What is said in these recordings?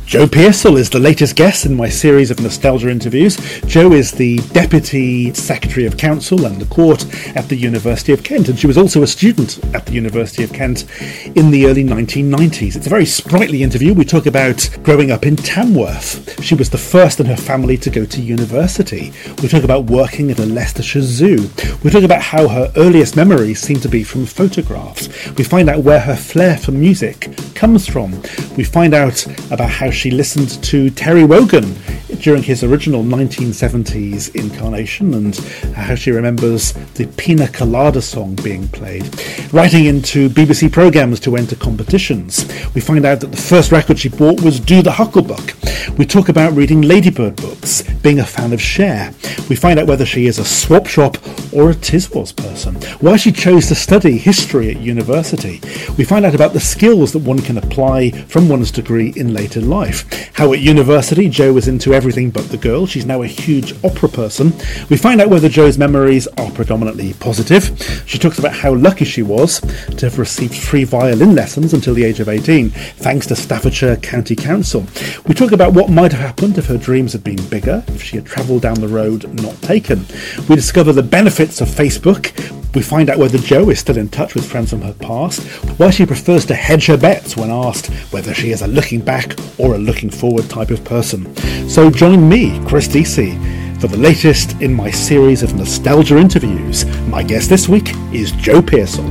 Jo Pearsall is the latest guest in my series of nostalgia interviews. Jo is the Deputy Secretary of Council and the Court at the University of Kent, and she was also a student at the University of Kent in the early 1990s. It's a very sprightly interview. We talk about growing up in Tamworth. She was the first in her family to go to university. We talk about working at a Leicestershire zoo. We talk about how her earliest memories seem to be from photographs. We find out where her flair for music comes from. We find out about how she listened to Terry Wogan during his original 1970s incarnation and how she remembers the Pina Colada song being played. Writing into BBC programmes to enter competitions. We find out that the first record she bought was Do the Hucklebuck. We talk about reading Ladybird books, being a fan of Cher. We find out whether she is a swap shop or a Tiswas person, why she chose to study history at university. We find out about the skills that one can apply from one's degree in later life. How at university Jo was into everything but the girl. She's now a huge opera person. We find out whether Jo's memories are predominantly positive. She talks about how lucky she was to have received free violin lessons until the age of 18, thanks to Staffordshire County Council. We talk about what might have happened if her dreams had been bigger, if she had travelled down the road not taken. We discover the benefits of Facebook. We find out whether Jo is still in touch with friends from her past, why she prefers to hedge her bets when asked whether she is a looking back or a looking forward type of person. So join me, Chris Deasy, for the latest in my series of nostalgia interviews. My guest this week is Jo Pearsall.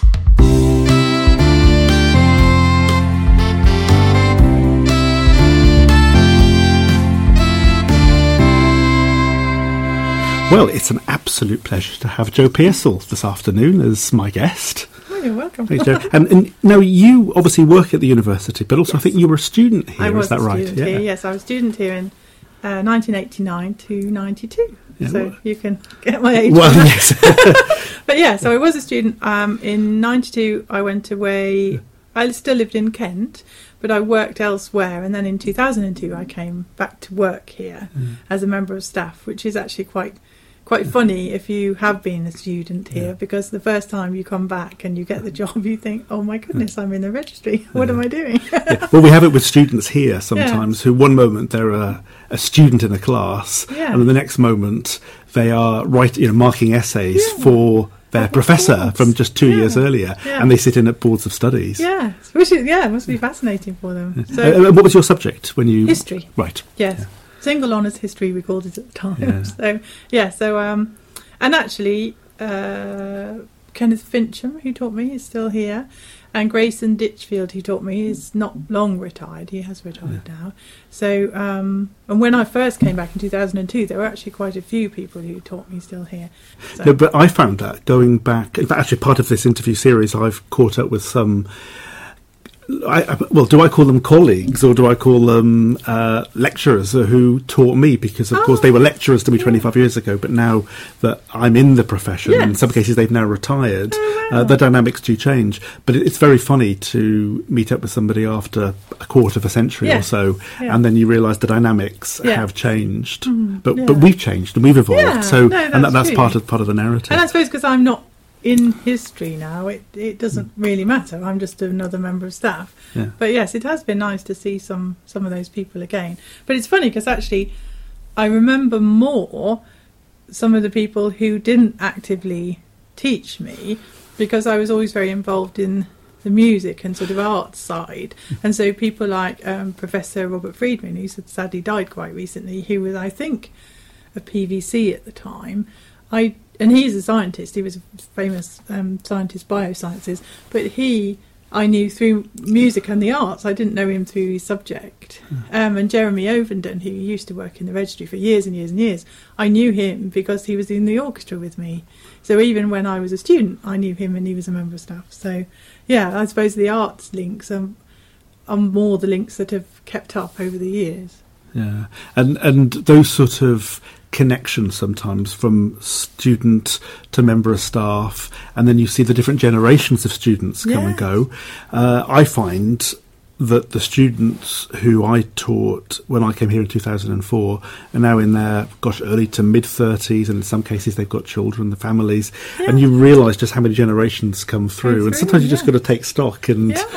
Well, it's an absolute pleasure to have Jo Pearsall this afternoon as my guest. Oh, you're welcome. Hey, Jo. And now you obviously work at the university, but also yes. I think you were a student here, is that right? Here, yes, I was a student here in 1989 to 92. Yeah, so you can get my age. Well, yes. But yeah, so I was a student. In 92, I went away. I still lived in Kent, but I worked elsewhere. And then in 2002, I came back to work here as a member of staff, which is actually quite funny if you have been a student here, because the first time you come back and you get the job, you think, oh my goodness, I'm in the registry. What am I doing? Well, we have it with students here sometimes who one moment they're a student in a class and then the next moment they are marking essays for their professor from just 2 years earlier, and they sit in at boards of studies. Yeah, which is, it must be fascinating for them. So, what was your subject when you... History. Right. Yes. Yeah. Single honours history, we called it at the time. Yeah. And actually, Kenneth Fincham, who taught me, is still here, and Grayson Ditchfield, who taught me, is not long retired. He has retired now. So, and when I first came back in 2002, there were actually quite a few people who taught me still here. So. No, but I found that going back, in fact, actually part of this interview series, I've caught up with some... do I call them colleagues or do I call them lecturers who taught me? Because, of course, they were lecturers to me 25 years ago, but now that I'm in the profession, in some cases they've now retired, the dynamics do change. But it's very funny to meet up with somebody after a quarter of a century or so, and then you realise the dynamics have changed. But we've changed and we've evolved. That's part of the narrative. And I suppose because I'm not in history now, it doesn't really matter. I'm just another member of staff. But yes, it has been nice to see some of those people again. But it's funny because actually I remember more some of the people who didn't actively teach me, because I was always very involved in the music and sort of art side. And so people like Professor Robert Friedman, who sadly died quite recently, who was, I think, a PVC at the time. And he's a scientist. He was a famous scientist, biosciences. But I knew through music and the arts. I didn't know him through his subject. And Jeremy Ovenden, who used to work in the registry for years and years and years, I knew him because he was in the orchestra with me. So even when I was a student, I knew him and he was a member of staff. So, yeah, I suppose the arts links are more the links that have kept up over the years. Yeah, and those sort of connection sometimes from student to member of staff, and then you see the different generations of students come and go. I find that the students who I taught when I came here in 2004 are now in their, early to mid-30s, and in some cases they've got children, the families, and you realise just how many generations come through. And sometimes you just got to take stock and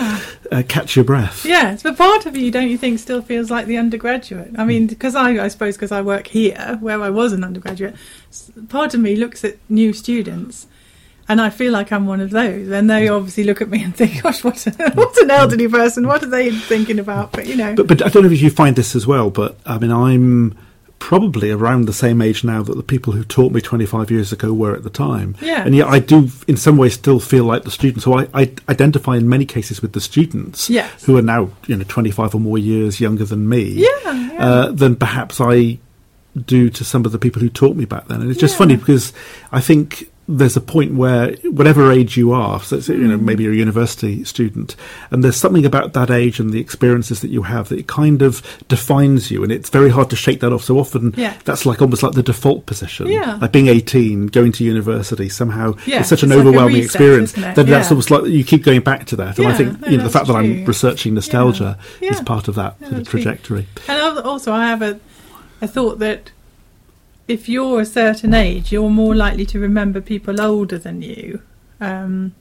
catch your breath. Yes, but part of you, don't you think, still feels like the undergraduate? I mean, because I suppose because I work here, where I was an undergraduate, part of me looks at new students, and I feel like I'm one of those. And they obviously look at me and think, "Gosh, what an elderly person! What are they thinking about?" But But I don't know if you find this as well. But I mean, I'm probably around the same age now that the people who taught me 25 years ago were at the time. Yeah. And yet I do, in some ways, still feel like the students. So I identify in many cases with the students who are now 25 or more years younger than me. Than perhaps I do to some of the people who taught me back then. And it's just funny because I think there's a point where whatever age you are, so maybe you're a university student, and there's something about that age and the experiences that you have that it kind of defines you, and it's very hard to shake that off. So often that's like almost like the default position. Like being 18, going to university, somehow it's such an overwhelming experience that that's almost like you keep going back to that. And I think the fact that I'm researching nostalgia is part of that sort of trajectory. And also I have a thought that if you're a certain age, you're more likely to remember people older than you. And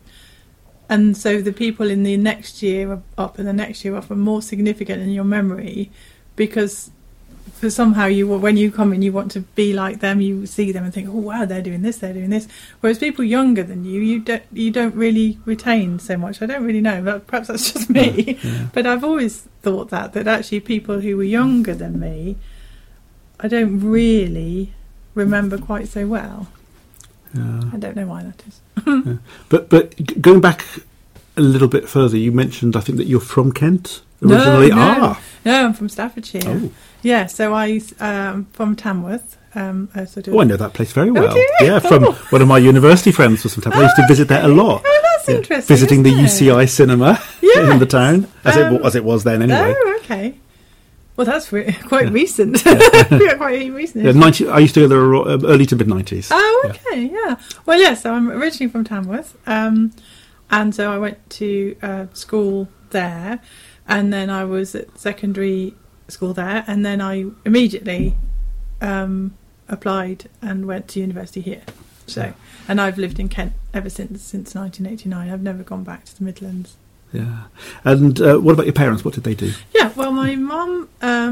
so the people in the next year up and the next year up are more significant in your memory because for somehow when you come in, you want to be like them, you see them and think, oh, wow, they're doing this. Whereas people younger than you don't really retain so much. I don't really know, but perhaps that's just me. But I've always thought that actually people who were younger than me, I don't really remember quite so well. I don't know why that is. But going back a little bit further, you mentioned I think that you're from Kent originally. No, I'm from Staffordshire. Oh. Yeah, so I from Tamworth. I know that place very well. Do you? From one of my university friends was from Tamworth. I used to visit there a lot. Oh, that's interesting. Visiting the UCI cinema in the town, as it was then anyway. Oh, okay. Well, that's quite recent. Quite recent. I used to go there early to mid-90s. Oh, okay, yeah. Well, yes, so I'm originally from Tamworth, and so I went to school there, and then I was at secondary school there, and then I immediately applied and went to university here. So, and I've lived in Kent ever since 1989. I've never gone back to the Midlands. Yeah. And what about your parents? What did they do? Yeah, well, my mum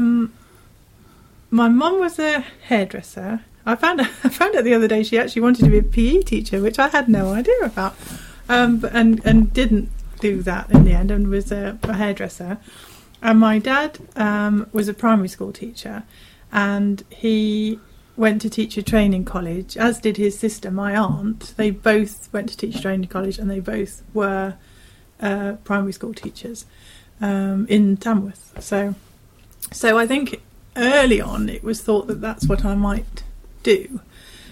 was a hairdresser. I found out the other day she actually wanted to be a PE teacher, which I had no idea about, and didn't do that in the end, and was a hairdresser. And my dad was a primary school teacher, and he went to teacher training college, as did his sister, my aunt. They both went to teacher training college, and they both were primary school teachers in Tamworth. So I think early on it was thought that that's what I might do.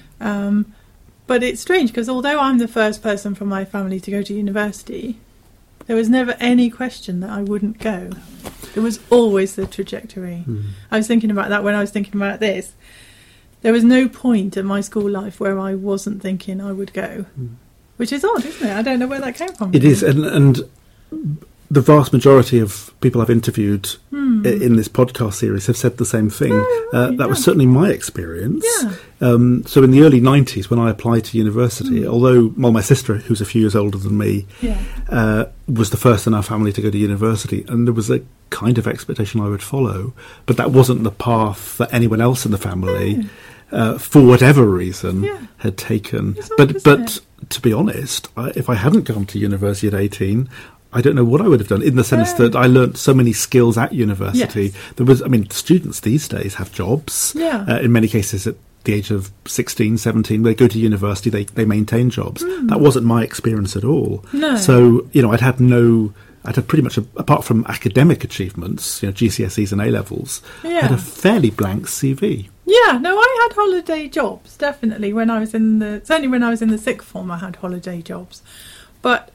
But it's strange because although I'm the first person from my family to go to university, there was never any question that I wouldn't go. It was always the trajectory. I was thinking about that when I was thinking about this. There was no point in my school life where I wasn't thinking I would go. Which is odd, isn't it? I don't know where that came from. It is, and the vast majority of people I've interviewed in this podcast series have said the same thing. That was certainly my experience. So in the early 90s, when I applied to university, although my sister, who's a few years older than me, was the first in our family to go to university, and there was a kind of expectation I would follow, but that wasn't the path that anyone else in the family, for whatever reason, had taken. But to be honest, if I hadn't gone to university at 18, I don't know what I would have done, in the sense that I learnt so many skills at university. There was, students these days have jobs. In many cases at the age of 16, 17, they go to university, they maintain jobs. That wasn't my experience at all. So, I'd had pretty much, apart from academic achievements, GCSEs and A-levels, I had a fairly blank CV. Yeah, no, I had holiday jobs, definitely. Certainly when I was in the sixth form, I had holiday jobs. But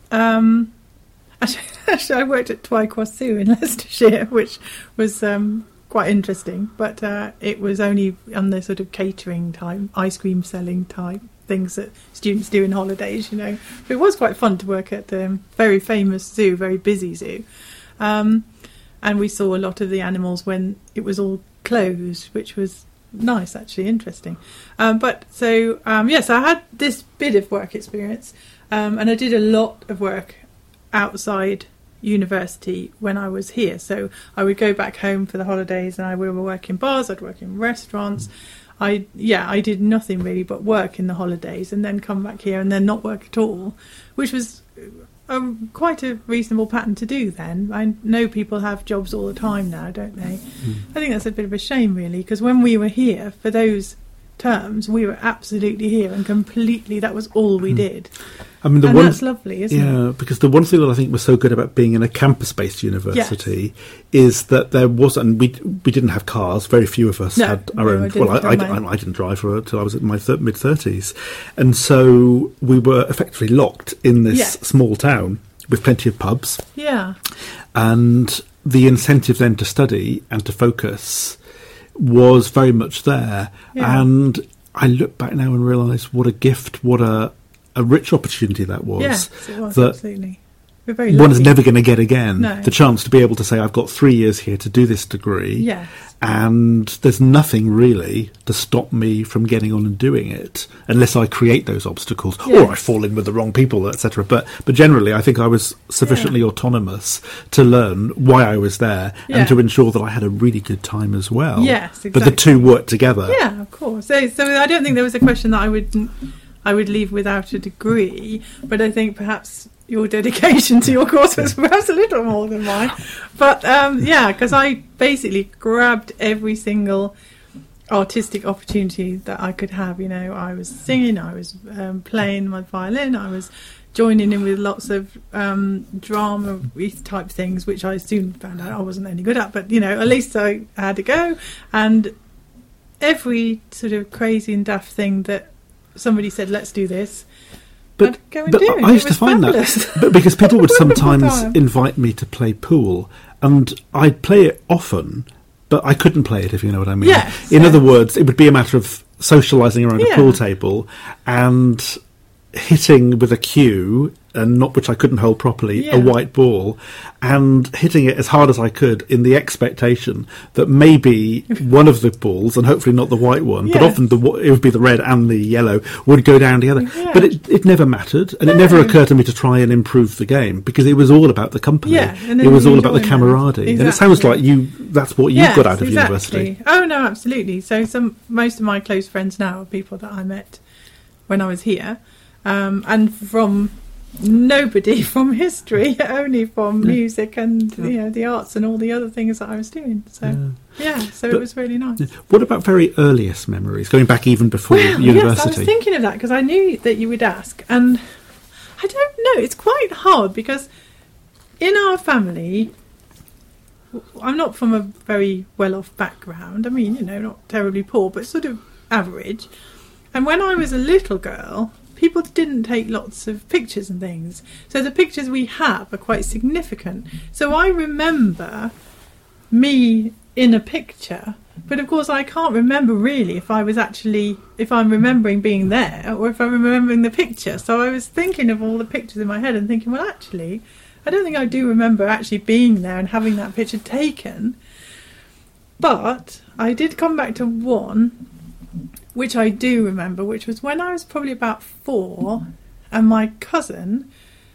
actually, I worked at Twycross Zoo in Leicestershire, which was quite interesting. But it was only on the sort of catering type, ice cream selling type things that students do in holidays, But it was quite fun to work at the very famous zoo, very busy zoo. And we saw a lot of the animals when it was all closed, which was nice, actually, interesting. So I had this bit of work experience, and I did a lot of work outside university when I was here. So I would go back home for the holidays, and we would work in bars, I'd work in restaurants. I did nothing really but work in the holidays, and then come back here and then not work at all, which was quite a reasonable pattern to do then. I know people have jobs all the time now, don't they? I think that's a bit of a shame, really, because when we were here for those terms, we were absolutely here and completely, that was all we did. I mean, that's lovely, isn't it? Yeah, because the one thing that I think was so good about being in a campus-based university is that there wasn't, we didn't have cars. Very few of us had our own. I didn't drive until I was in my mid-30s. And so we were effectively locked in this small town with plenty of pubs. Yeah. And the incentive then to study and to focus was very much there. Yeah. And I look back now and realise what a gift, what a rich opportunity that was. Yes, it was, absolutely. We're very lucky. One is never going to get again. No. The chance to be able to say, I've got 3 years here to do this degree. Yes. And there's nothing really to stop me from getting on and doing it, unless I create those obstacles or I fall in with the wrong people, etc. But generally, I think I was sufficiently autonomous to learn why I was there and to ensure that I had a really good time as well. Yes, exactly. But the two worked together. Yeah, of course. So I don't think there was a question that I would leave without a degree, but I think perhaps your dedication to your course was perhaps a little more than mine. But because I basically grabbed every single artistic opportunity that I could have. You know, I was singing, I was playing my violin, I was joining in with lots of drama type things, which I soon found out I wasn't any good at, but you know, at least I had to go. And every sort of crazy and daft thing that somebody said, let's do this, but go and do it. I used to find that because people would sometimes invite me to play pool, and I'd play it often, but I couldn't play it, if you know what I mean. Yes, in other words, it would be a matter of socialising around a pool table and hitting with a cue, and not which I couldn't hold properly, a white ball, and hitting it as hard as I could in the expectation that maybe one of the balls, and hopefully not the white one, but often it would be the red and the yellow, would go down together. Yeah. But it never mattered, and it never occurred to me to try and improve the game, because it was all about the company. Yeah, it was all about the camaraderie. Exactly. And it sounds like that's what you got out of university. Oh, no, absolutely. So most of my close friends now are people that I met when I was here, and from nobody from history, only from music and you know, the arts and all the other things that I was doing. So it was really nice. What about very earliest memories, going back even before university? Yes, I was thinking of that because I knew that you would ask, and I don't know, it's quite hard because in our family, I'm not from a very well-off background. I mean, you know, not terribly poor, but sort of average. And when I was a little girl, people didn't take lots of pictures and things. So the pictures we have are quite significant. So I remember me in a picture, but of course I can't remember really if I'm remembering being there or if I'm remembering the picture. So I was thinking of all the pictures in my head and thinking, well, actually, I don't think I do remember actually being there and having that picture taken. But I did come back to one which I do remember, which was when I was probably about 4, and my cousin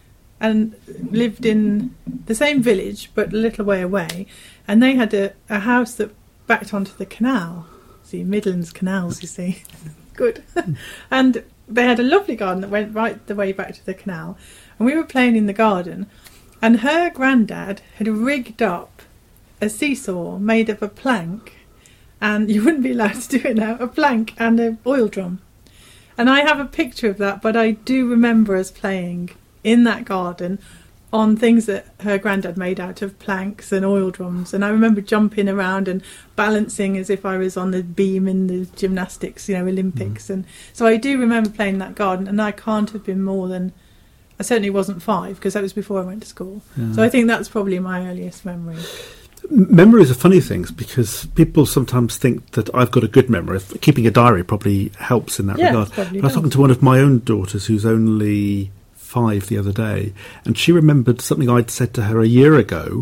lived in the same village but a little way away, and they had a house that backed onto the canal. See, Midlands canals, you see. Good. And they had a lovely garden that went right the way back to the canal, and we were playing in the garden, and her granddad had rigged up a seesaw made of a plank, and you wouldn't be allowed to do it now, a plank and an oil drum. And I have a picture of that, but I do remember us playing in that garden on things that her granddad made out of planks and oil drums. And I remember jumping around and balancing as if I was on the beam in the gymnastics, you know, Olympics. And so I do remember playing that garden, and I can't have been more than, I certainly wasn't 5, because that was before I went to school. Yeah. So I think that's probably my earliest memory. Memories are funny things, because people sometimes think that I've got a good memory. Keeping a diary probably helps in that regard. But I was talking to one of my own daughters who's only 5 the other day, and she remembered something I'd said to her a year ago,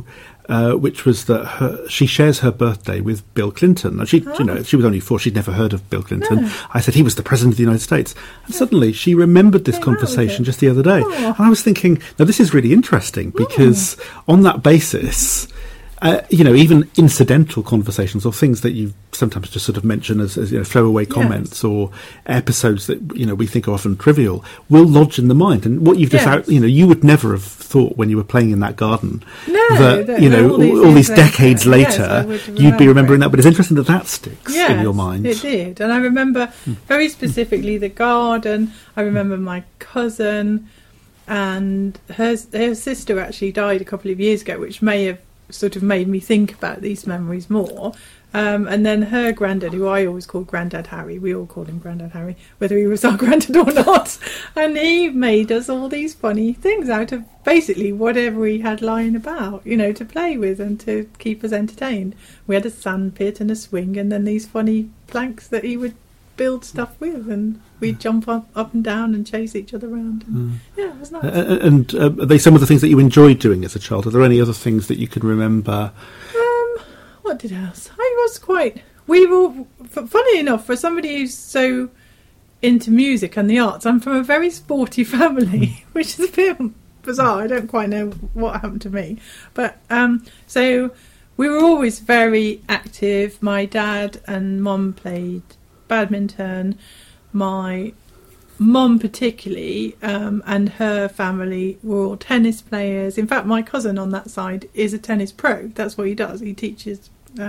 which was that she shares her birthday with Bill Clinton. Now she was only 4; she'd never heard of Bill Clinton. No. I said he was the president of the United States, and suddenly she remembered this conversation just the other day. And I was thinking, now this is really interesting because on that basis. Even incidental conversations or things that you sometimes just sort of mention as throwaway comments or episodes that we think are often trivial will lodge in the mind. And what you've just you would never have thought when you were playing in that garden that all these decades later you'd be remembering that. But it's interesting that sticks in your mind. It did, and I remember very specifically the garden. I remember my cousin and her sister actually died a couple of years ago, which may have sort of made me think about these memories more. And then her granddad, who I always called Grandad Harry, we all called him Grandad Harry, whether he was our granddad or not, and he made us all these funny things out of basically whatever he had lying about, to play with and to keep us entertained. We had a sand pit and a swing, and then these funny planks that he would build stuff with, and we'd jump up and down and chase each other around. And, it was nice. And are they some of the things that you enjoyed doing as a child? Are there any other things that you can remember? What did else? We were, funny enough, for somebody who's so into music and the arts, I'm from a very sporty family, which is a bit bizarre. I don't quite know what happened to me. But, so we were always very active. My dad and mum played badminton. My mum particularly and her family were all tennis players. In fact, my cousin on that side is a tennis pro. That's what he does. He teaches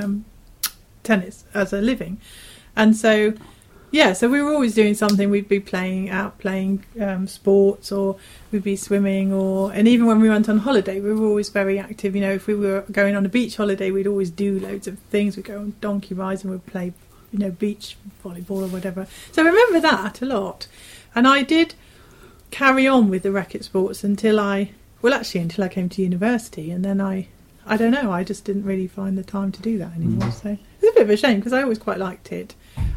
tennis as a living. And so so we were always doing something. We'd be playing sports, or we'd be swimming, and even when we went on holiday we were always very active. If we were going on a beach holiday, we'd always do loads of things. We'd go on donkey rides and we'd play beach volleyball or whatever. So I remember that a lot. And I did carry on with the racket sports until I came to university. And then I don't know, I just didn't really find the time to do that anymore. So it's a bit of a shame because I always quite liked it.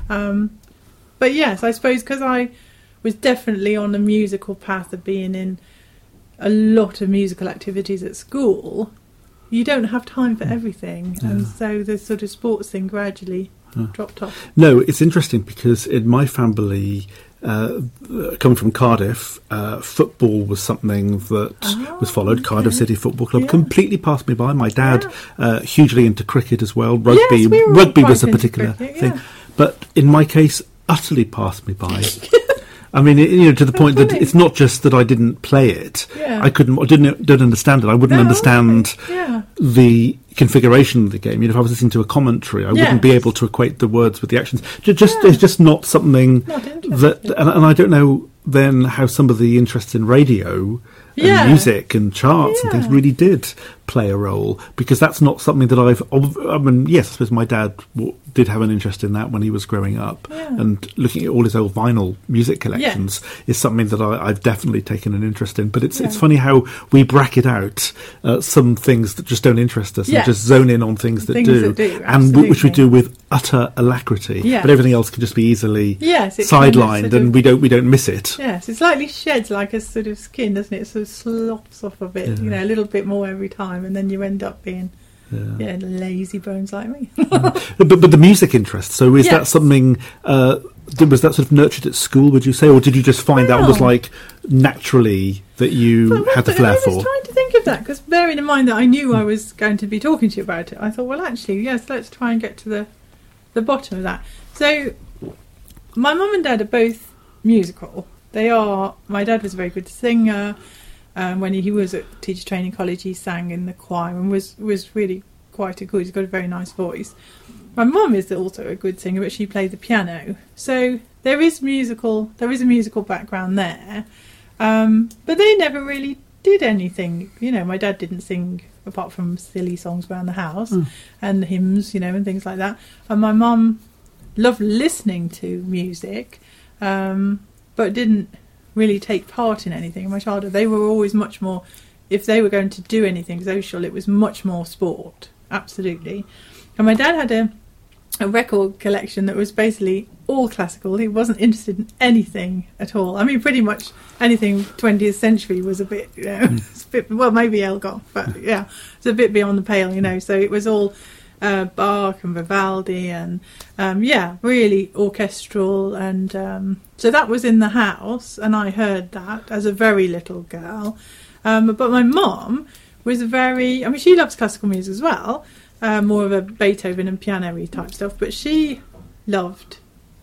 But yes, I suppose because I was definitely on a musical path of being in a lot of musical activities at school, you don't have time for everything. And so the sort of sports thing gradually dropped off. No, it's interesting because in my family, coming from Cardiff, football was something that was followed. Cardiff City Football Club completely passed me by. My dad, hugely into cricket as well. Rugby, rugby was a particular thing. But in my case, utterly passed me by. I mean, to the point that it's not just that I didn't play it. I didn't understand it. I wouldn't understand the configuration of the game. If I was listening to a commentary, I wouldn't be able to equate the words with the actions. It's just not something that. And I don't know then how some of the interest in radio and music and charts and things really did play a role, because that's not something that yes, I suppose my dad did have an interest in that when he was growing up, and looking at all his old vinyl music collections is something that I've definitely taken an interest in. But it's funny how we bracket out some things that just don't interest us and just zone in on things that do, and which we do with utter alacrity. But everything else can just be easily sidelined, and we don't miss it. Yes, it slightly sheds like a sort of skin, doesn't it? It sort of slops off a bit, a little bit more every time, and then you end up being lazy bones like me. but the music interest, so is that something was that sort of nurtured at school, would you say, or did you just find that was like naturally that you had the flair for? I was trying to think of that, because bearing in mind that I knew I was going to be talking to you about it, I thought, well, actually, yes, let's try and get to the bottom of that. So my mum and dad are both musical. My dad was a very good singer. When he was at teacher training college, he sang in the choir and was really quite good. He's got a very nice voice. My mum is also a good singer, but she played the piano. So there is a musical background there. But they never really did anything. My dad didn't sing apart from silly songs around the house and hymns, and things like that. And my mum loved listening to music, but didn't really take part in anything in my childhood. They were always much more, if they were going to do anything social, it was much more sport, absolutely. And my dad had a record collection that was basically all classical. He wasn't interested in anything at all. I mean, pretty much anything 20th century was a bit, it's a bit, well, maybe Elgar, but yeah, it's a bit beyond the pale, So it was all Bach and Vivaldi and, really orchestral. And so that was in the house, and I heard that as a very little girl. But my mum was she loves classical music as well. More of a Beethoven and piano-y type stuff, but she loved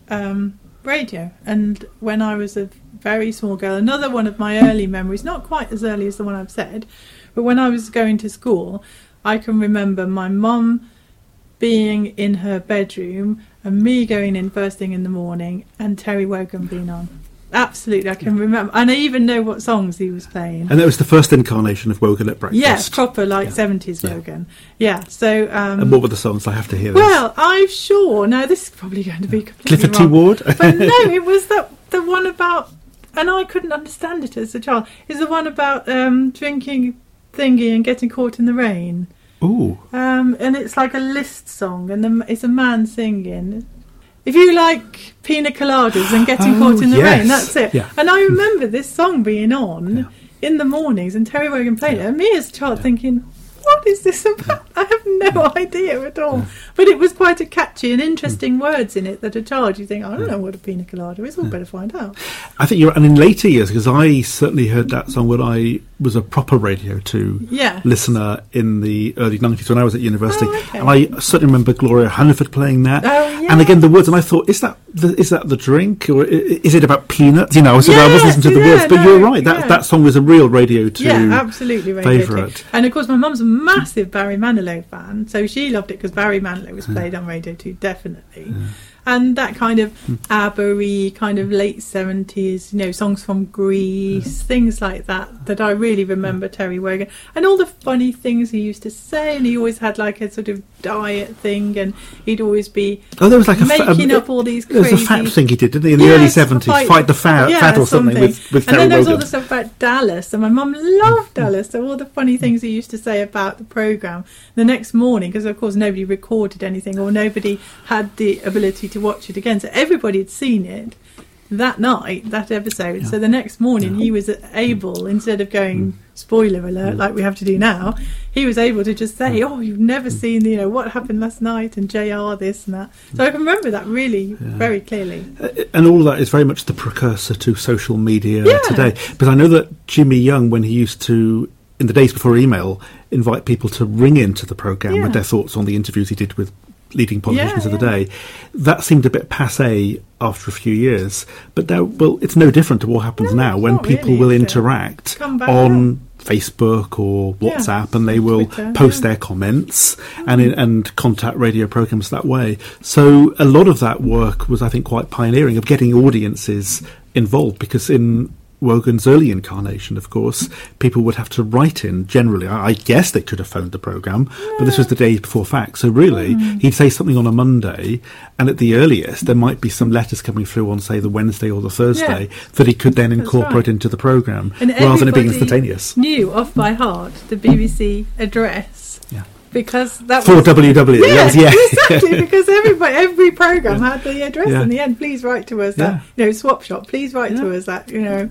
radio. And when I was a very small girl, another one of my early memories, not quite as early as the one I've said, but when I was going to school, I can remember my mum being in her bedroom and me going in first thing in the morning and Terry Wogan being on. Absolutely, I can remember, and I even know what songs he was playing. And that was the first incarnation of Wogan at breakfast. Yes, proper 70s Wogan. Yeah. So. And what were the songs? I have to hear this. Well, I'm sure. Now this is probably going to be completely Clifford wrong. T. Ward. But no, it was the one about, and I couldn't understand it as a child. It's the one about drinking thingy and getting caught in the rain. Ooh. And it's like a Liszt song, and it's a man singing. If you like pina coladas and getting caught in the rain, that's it. Yeah. And I remember this song being on in the mornings and Terry Wogan playing it, and me as a child thinking, what is this about? I have no idea at all. But it was quite a catchy and interesting words in it that a child, you think, I don't know what a pina colada is, we'll better find out. I think you're right. And in later years, because I certainly heard that song when I was a proper Radio 2 listener in the early 90s when I was at university. And I certainly remember Gloria Hunniford playing that. And again, the words, and I thought, is that the drink? Or is it about peanuts? So I wasn't listening to the words. But you're right, that song was a real Radio 2 absolutely favourite. 2. And of course, my mum's a massive Barry Manilow fan, so she loved it because Barry Manilow was played on Radio 2, definitely. And that kind of ABBA-y, kind of late 70s, songs from Greece, things like that I really remember Terry Wogan. And all the funny things he used to say, and he always had like a sort of diet thing, and he'd always be there was like making up all these crazy... There was a fat thing he did, didn't he, in the early 70s, fight the fat or something with Terry Wogan. And then there was all the stuff about Dallas, and my mum loved Dallas, so all the funny things he used to say about the programme the next morning, because of course nobody recorded anything, or nobody had the ability to watch it again, so everybody had seen it that night, that episode. So the next morning he was able, instead of going spoiler alert like we have to do now, he was able to just say, you've never seen what happened last night and JR this and that. So I can remember that really very clearly. And all of that is very much the precursor to social media today, because I know that Jimmy Young, when he used to, in the days before email, invite people to ring into the programme with their thoughts on the interviews he did with leading politicians of the day, that seemed a bit passé after a few years. But now, it's no different to what happens now when people will interact on Facebook or WhatsApp, and they will Twitter, post their comments and contact radio programmes that way. So a lot of that work was, I think, quite pioneering of getting audiences involved, because in Wogan's early incarnation, of course, people would have to write in generally. I guess they could have phoned the programme, but this was the day before fax. So really, he'd say something on a Monday, and at the earliest, there might be some letters coming through on, say, the Wednesday or the Thursday that he could then incorporate into the programme, rather than it being instantaneous. Knew off by heart the BBC address. Because that for was WW, exactly. Because every programme had the address in the end. Please write to us at Swap Shop. Please write to us at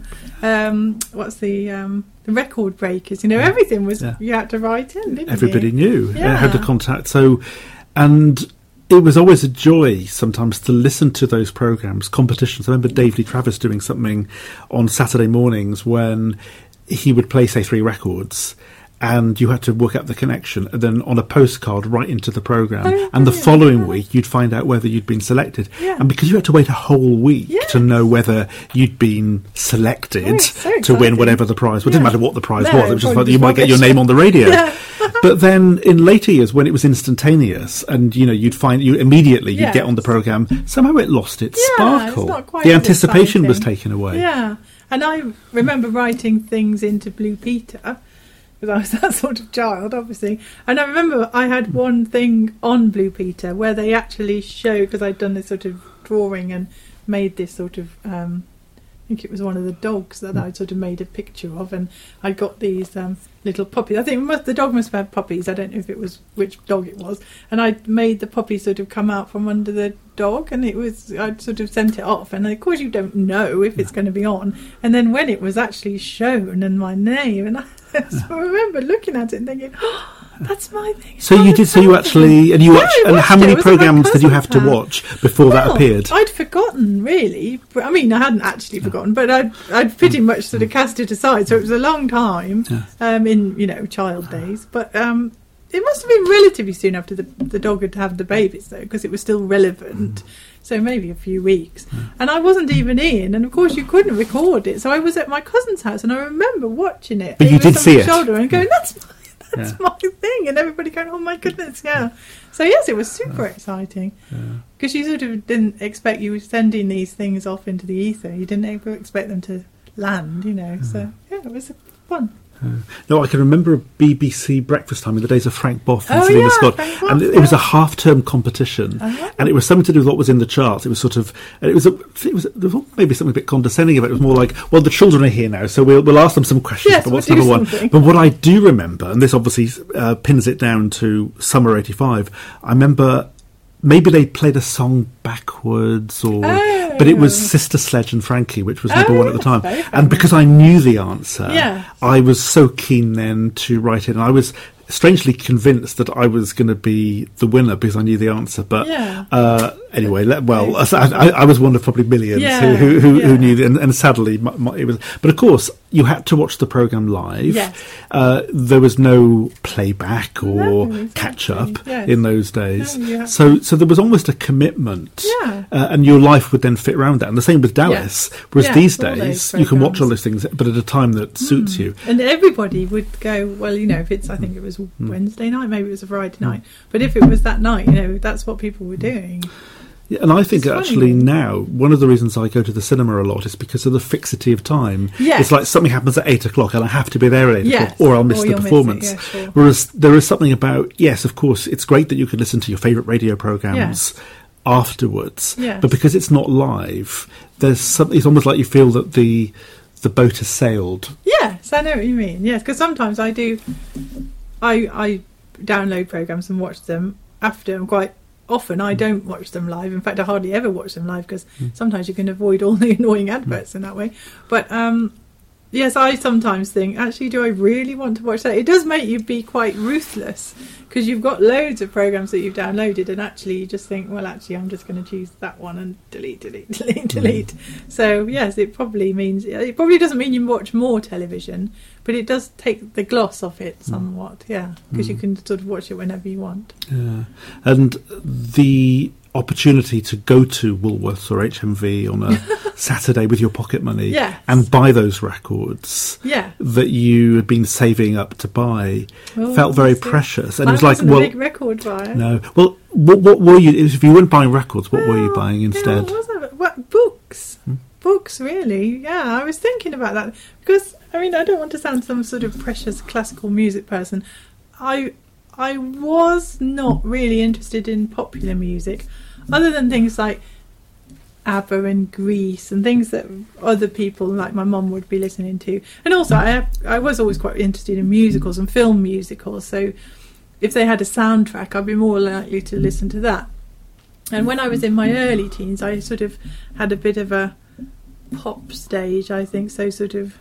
what's the record breakers. Everything was you had to write in. Didn't Everybody knew how to contact. So, and it was always a joy sometimes to listen to those programmes, competitions. I remember Dave Lee Travis doing something on Saturday mornings when he would play, say, 3 records. And you had to work out the connection, and then on a postcard right into the programme. And the following week, you'd find out whether you'd been selected. And because you had to wait a whole week to know whether you'd been selected to win whatever the prize was. It didn't matter what the prize was. It was just like you might get your name on the radio. But then in later years, when it was instantaneous, and you'd get on the programme, somehow it lost its sparkle. The anticipation was taken away. Yeah, and I remember writing things into Blue Peter, because I was that sort of child, obviously. And I remember I had one thing on Blue Peter where they actually showed, because I'd done this sort of drawing and made this sort of think it was one of the dogs that I'd sort of made a picture of, and I got these little puppies. I think the dog must have had puppies. I don't know if it was which dog it was, and I made the puppy sort of come out from under the dog, and I'd sort of sent it off, and of course you don't know if it's going to be on, and then when it was actually shown and my name, and I remember looking at it and thinking, oh, that's my thing. So you did. So you actually, and you watched. And how many programs did you have to watch before that appeared? I'd forgotten, really. I mean, I hadn't actually forgotten, but I'd pretty much sort of cast it aside. So it was a long time in child days. But it must have been relatively soon after the dog had had the babies, though, because it was still relevant. So maybe a few weeks. And I wasn't even in, and of course you couldn't record it. So I was at my cousin's house, and I remember watching it. But you did see it. Shoulder and going, that's my thing, and everybody going, oh my goodness, yeah. So yes, it was super exciting, because you sort of didn't expect, you were sending these things off into the ether, you didn't ever expect them to land, so yeah, it was fun. No, I can remember a BBC breakfast time in the days of Frank Boff and Selena Scott, and it was a half-term competition, and it was something to do with what was in the charts. It was sort of, there was maybe something a bit condescending about it. It was more like, well, the children are here now, so we'll ask them some questions about what's number one. But what I do remember, and this obviously pins it down to summer '85, I remember maybe they played a song backwards, but it was Sister Sledge and Frankie, which was number one at the time. And because I knew the answer, I was so keen then to write it. And I was strangely convinced that I was going to be the winner because I knew the answer. But anyway, I was one of probably millions who knew, and sadly, it was. But of course, you had to watch the programme live. Yes. There was no playback or catch up in those days. So there was almost a commitment, and your life would then fit around that. And the same with Dallas. Whereas these days, you can watch all those things, but at a time that suits you. And everybody would go, well, if it's, I think it was Wednesday night, maybe it was a Friday night, but if it was that night, that's what people were doing. Yeah, and I think actually now, one of the reasons I go to the cinema a lot is because of the fixity of time. Yes. It's like something happens at 8 o'clock and I have to be there at 8 o'clock or I'll miss the performance. Sure. Whereas there is something about, yes, of course, it's great that you can listen to your favourite radio programmes afterwards, but because it's not live, there's something, it's almost like you feel that the boat has sailed. Yes, I know what you mean. Yes, because sometimes I download programmes and watch them after, and quite often I don't watch them live. In fact, I hardly ever watch them live because sometimes you can avoid all the annoying adverts in that way. But yes, I sometimes think, actually, do I really want to watch that? It does make you be quite ruthless because you've got loads of programmes that you've downloaded, and actually you just think, well, actually, I'm just going to choose that one and delete. So yes, it probably doesn't mean you watch more television, but it does take the gloss off it somewhat, because you can sort of watch it whenever you want. Yeah, and the opportunity to go to Woolworths or HMV on a Saturday with your pocket money and buy those records that you had been saving up to buy felt very precious. And it was like, a big record buyer. No. Well, what were you, if you weren't buying records, what were you buying instead? Books. Books, really. Yeah, I was thinking about that because, I don't want to sound some sort of precious classical music person. I was not really interested in popular music, other than things like ABBA and Grease and things that other people like my mum would be listening to. And also I was always quite interested in musicals and film musicals, so if they had a soundtrack I'd be more likely to listen to that. And when I was in my early teens I sort of had a bit of a pop stage, I think, so sort of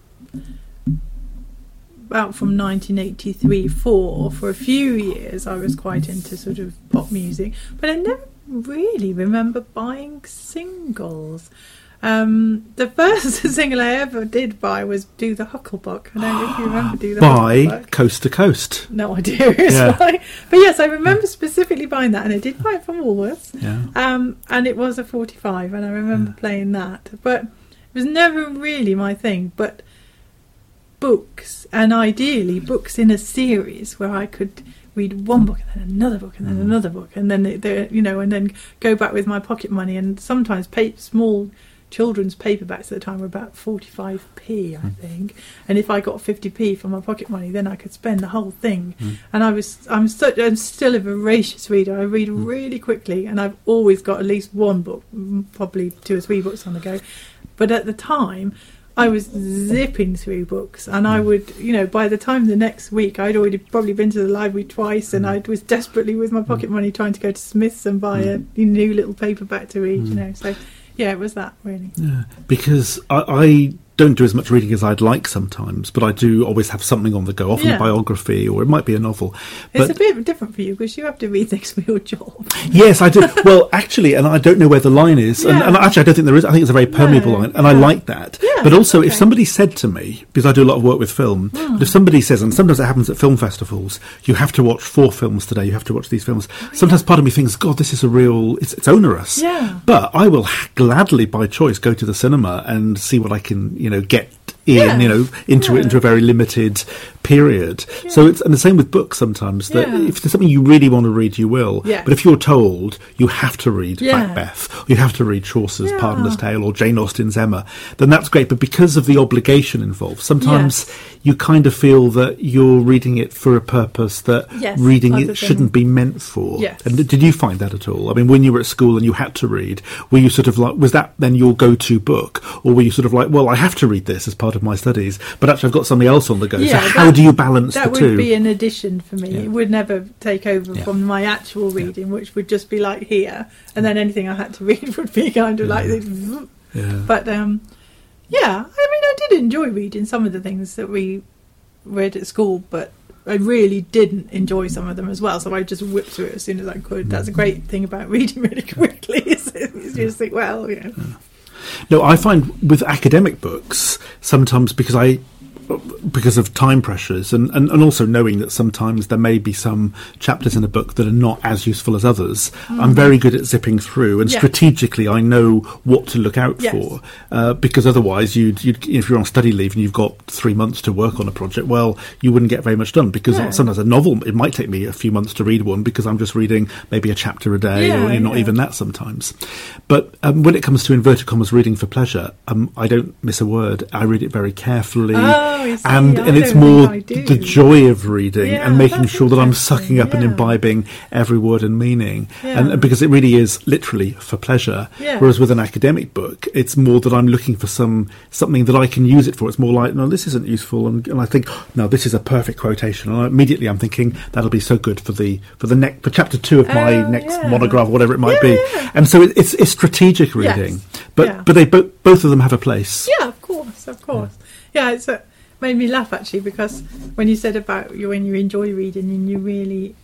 about from 1983-4 for a few years I was quite into sort of pop music, but I never really remember buying singles. The first single I ever did buy was Do the Hucklebuck. I don't know if you remember Do the Hucklebuck. By Coast to Coast. No idea. But yes, I remember specifically buying that, and I did buy it from Woolworths. And it was a 45, and I remember playing that. But it was never really my thing. But books, and ideally books in a series where I could read one book and then another book and then another book, and then and then go back with my pocket money. And sometimes small children's paperbacks at the time were about 45p, I think. And if I got 50p for my pocket money, then I could spend the whole thing. And I'm still a voracious reader. I read really quickly, and I've always got at least one book, probably 2 or 3 books on the go. But at the time, I was zipping through books, and I would, by the time the next week, I'd already probably been to the library twice, and I was desperately with my pocket money trying to go to Smith's and buy a new little paperback to read, So, yeah, it was that, really. Yeah, because I don't do as much reading as I'd like sometimes, but I do always have something on the go, often a biography, or it might be a novel. It's a bit different for you because you have to read things for your job. Yes, I do. Well, actually, and I don't know where the line is, and actually I don't think there is. I think it's a very permeable line, and I like that. Yeah, but also, if somebody said to me, because I do a lot of work with film, but if somebody says, and sometimes it happens at film festivals, you have to watch 4 films today, you have to watch these films. Sometimes part of me thinks, God, this is it's onerous. Yeah. But I will gladly, by choice, go to the cinema and see what I can, get into a very limited period. So and the same with books sometimes, that if there's something you really want to read, you will. But if you're told you have to read Macbeth, or you have to read Chaucer's Pardoner's Tale or Jane Austen's Emma, then that's great. But because of the obligation involved, sometimes you kind of feel that you're reading it for a purpose that reading it shouldn't be meant for. And did you find that at all? I mean, when you were at school and you had to read, were you sort of like, was that then your go-to book? Or were you sort of like, well, I have to read this as part of my studies, but actually I've got something else on the go. So how do you balance the two? That would be an addition for me. It would never take over from my actual reading, which would just be like here, and then anything I had to read would be kind of like this. But I mean, I did enjoy reading some of the things that we read at school, but I really didn't enjoy some of them as well, so I just whipped through it as soon as I could. That's a great thing about reading really quickly, is you just think, well, No, I find with academic books, sometimes because of time pressures and also knowing that sometimes there may be some chapters in a book that are not as useful as others, I'm very good at zipping through, and strategically I know what to look out for, because otherwise you'd if you're on study leave and you've got 3 months to work on a project, well, you wouldn't get very much done, because sometimes a novel, it might take me a few months to read one because I'm just reading maybe a chapter a day, or not even that sometimes. But when it comes to inverted commas reading for pleasure, I don't miss a word. I read it very carefully. And it's more the joy of reading and making sure that I'm sucking up and imbibing every word and meaning, and because it really is literally for pleasure. Whereas with an academic book, it's more that I'm looking for something that I can use it for. It's more like, no, this isn't useful, and I think, no, this is a perfect quotation, and immediately I'm thinking that'll be so good for chapter 2 of my next monograph, whatever it might be. And so it's strategic reading, but they both of them have a place. Yeah, of course. It's made me laugh actually, because when you said about when you enjoy reading and you really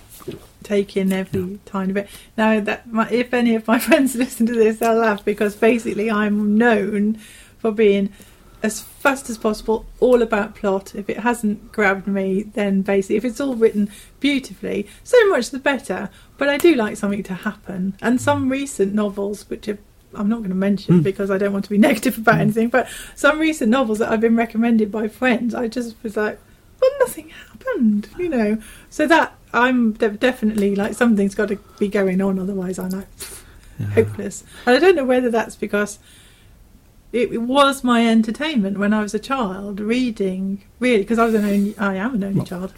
take in every tiny bit. Now, if any of my friends listen to this, they'll laugh, because basically I'm known for being as fast as possible, all about plot. If it hasn't grabbed me, then basically, if it's all written beautifully, so much the better. But I do like something to happen, and some recent novels, which I'm not going to mention because I don't want to be negative about anything, but some recent novels that I've been recommended by friends, I just was like, well, nothing happened, So that I'm definitely like, something's got to be going on, otherwise I'm like hopeless. And I don't know whether that's because it was my entertainment when I was a child, reading, really, because I am an only child.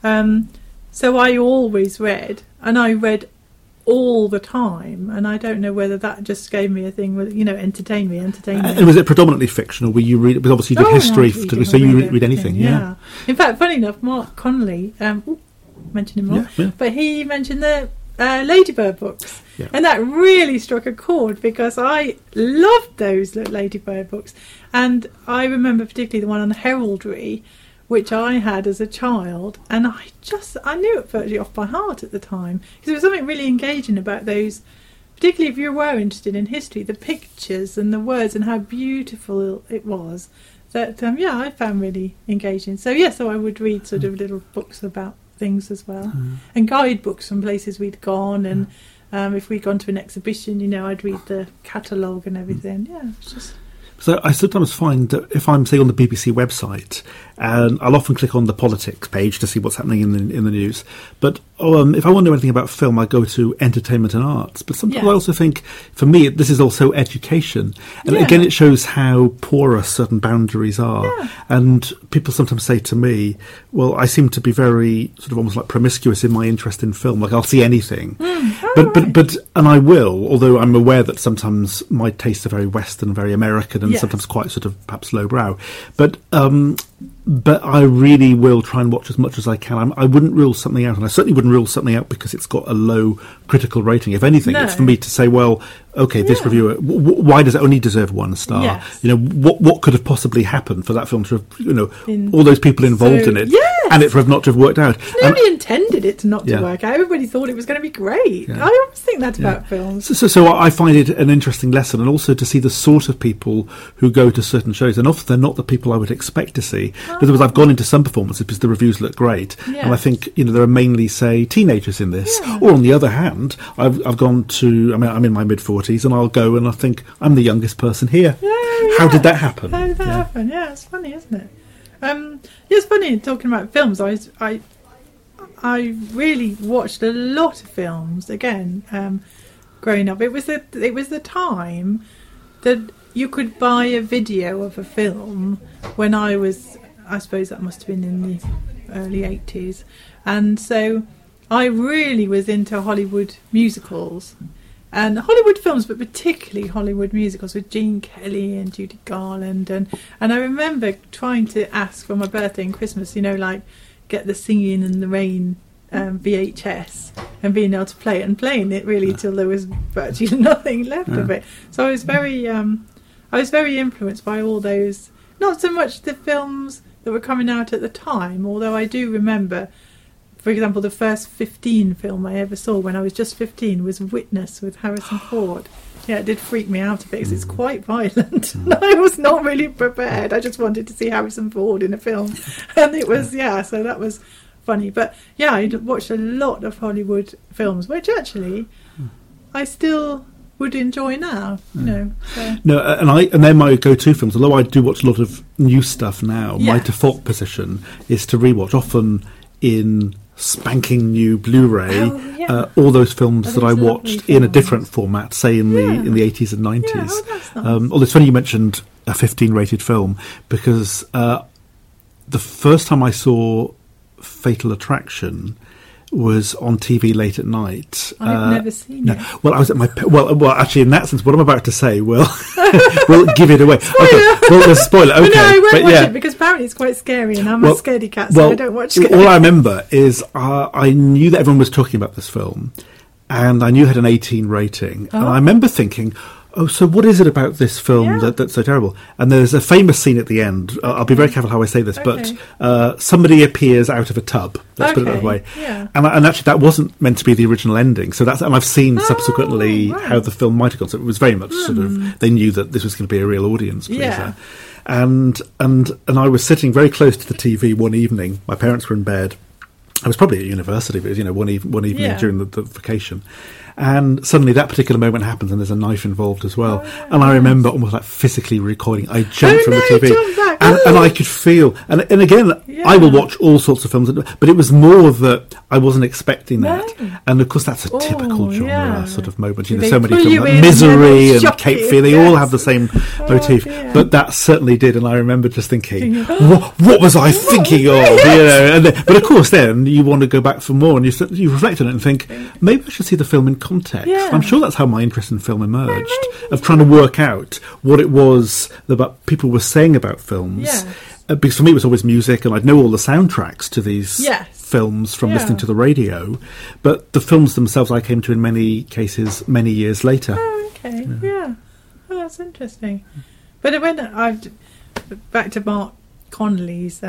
So I always read, and I read all the time, and I don't know whether that just gave me a thing with entertain me. And was it predominantly fiction, or were you read? Because obviously you did history, so you read anything. Yeah. In fact, funny enough, Mark Connolly mentioned him more, but he mentioned the Ladybird books, and that really struck a chord, because I loved those Ladybird books, and I remember particularly the one on heraldry, which I had as a child, and I knew it virtually off by heart at the time, because there was something really engaging about those, particularly if you were interested in history, the pictures and the words and how beautiful it was, that I found really engaging. So I would read sort of little books about things as well, and guidebooks from places we'd gone, and if we'd gone to an exhibition, I'd read the catalogue and everything. It's just... So I sometimes find that if I'm, say, on the BBC website, and I'll often click on the politics page to see what's happening in the news, but if I want to know anything about film, I go to entertainment and arts. But sometimes I also think, for me, this is also education. And again, it shows how porous certain boundaries are. Yeah. And people sometimes say to me, well, I seem to be very sort of almost like promiscuous in my interest in film. Like, I'll see anything. But and I will, although I'm aware that sometimes my tastes are very Western, very American, and sometimes quite sort of perhaps lowbrow. But I really will try and watch as much as I can. I wouldn't rule something out, and I certainly wouldn't rule something out because it's got a low critical rating. If anything, it's for me to say, well, okay, this reviewer, why does it only deserve 1 star? Yes. You know, what could have possibly happened for that film to have, you know, all those people involved in it, and it for have not to have worked out. Nobody intended it to not to work out. Everybody thought it was going to be great. I always think that about films. So I find it an interesting lesson, and also to see the sort of people who go to certain shows, and often they're not the people I would expect to see. In other words, I've gone into some performances because the reviews look great, and I think, you know, there are mainly, say, teenagers in this. Or on the other hand, I've gone to, I'm in my mid-40s, and I'll go and I think, I'm the youngest person here. How did that happen? How did that happen? Yeah, it's funny, isn't it? It's funny talking about films. I really watched a lot of films again. Growing up, it was the time that you could buy a video of a film when I suppose that must have been in the early 80s, and so I really was into Hollywood musicals and Hollywood films, but particularly Hollywood musicals with Gene Kelly and Judy Garland, and I remember trying to ask for my birthday and Christmas, you know, like get the Singing in the Rain VHS and being able to play it, and playing it really till there was virtually nothing left of it. So I was very influenced by all those, not so much the films that were coming out at the time, although I do remember, for example, the first 15 film I ever saw when I was just 15 was Witness with Harrison Ford. Yeah, it did freak me out a bit because it's quite violent. I was not really prepared. I just wanted to see Harrison Ford in a film. And it was, so that was funny. But yeah, I watched a lot of Hollywood films, which actually I still would enjoy now, you know. So. No, and they're my go-to films. Although I do watch a lot of new stuff now, my default position is to rewatch, often in spanking new Blu-ray, all those films that I watched in a different format, say in the 80s and 90s. Yeah, that's nice. Although it's funny you mentioned a 15-rated film, because the first time I saw Fatal Attraction was on TV late at night. I've never seen it. Well, I was at my... Well, actually, in that sense, what I'm about to say will give it away. Okay, well, there's a spoiler. Okay, no, I won't watch it because apparently it's quite scary, and I'm a scaredy cat, so I don't watch scary. All I remember is I knew that everyone was talking about this film, and I knew it had an 18 rating, and I remember thinking, oh, so what is it about this film that's so terrible? And there's a famous scene at the end. I'll be very careful how I say this, but somebody appears out of a tub. Let's put it that way. Yeah. And actually, that wasn't meant to be the original ending. So and I've seen subsequently how the film might have gone. So it was very much sort of, they knew that this was going to be a real audience pleaser. Yeah. And I was sitting very close to the TV one evening. My parents were in bed. I was probably at university, but it was, one evening during the vacation. And suddenly that particular moment happens, and there's a knife involved as well. And I remember almost like physically recording. I jumped from the TV, and I could feel. And again, I will watch all sorts of films, but it was more that I wasn't expecting that. And of course, that's a typical genre sort of moment. You know, so many films like Misery and Cape Fear, they all have the same motif. But that certainly did. And I remember just thinking, what was I thinking of? You know, but of course, then you want to go back for more, and you reflect on it and think, maybe I should see the film in context. I'm sure that's how my interest in film emerged, of trying to work out what it was that people were saying about films. Because for me it was always music, and I'd know all the soundtracks to these films from listening to the radio, but the films themselves I came to in many cases many years later. Oh, that's interesting. But when back to Mark Connolly's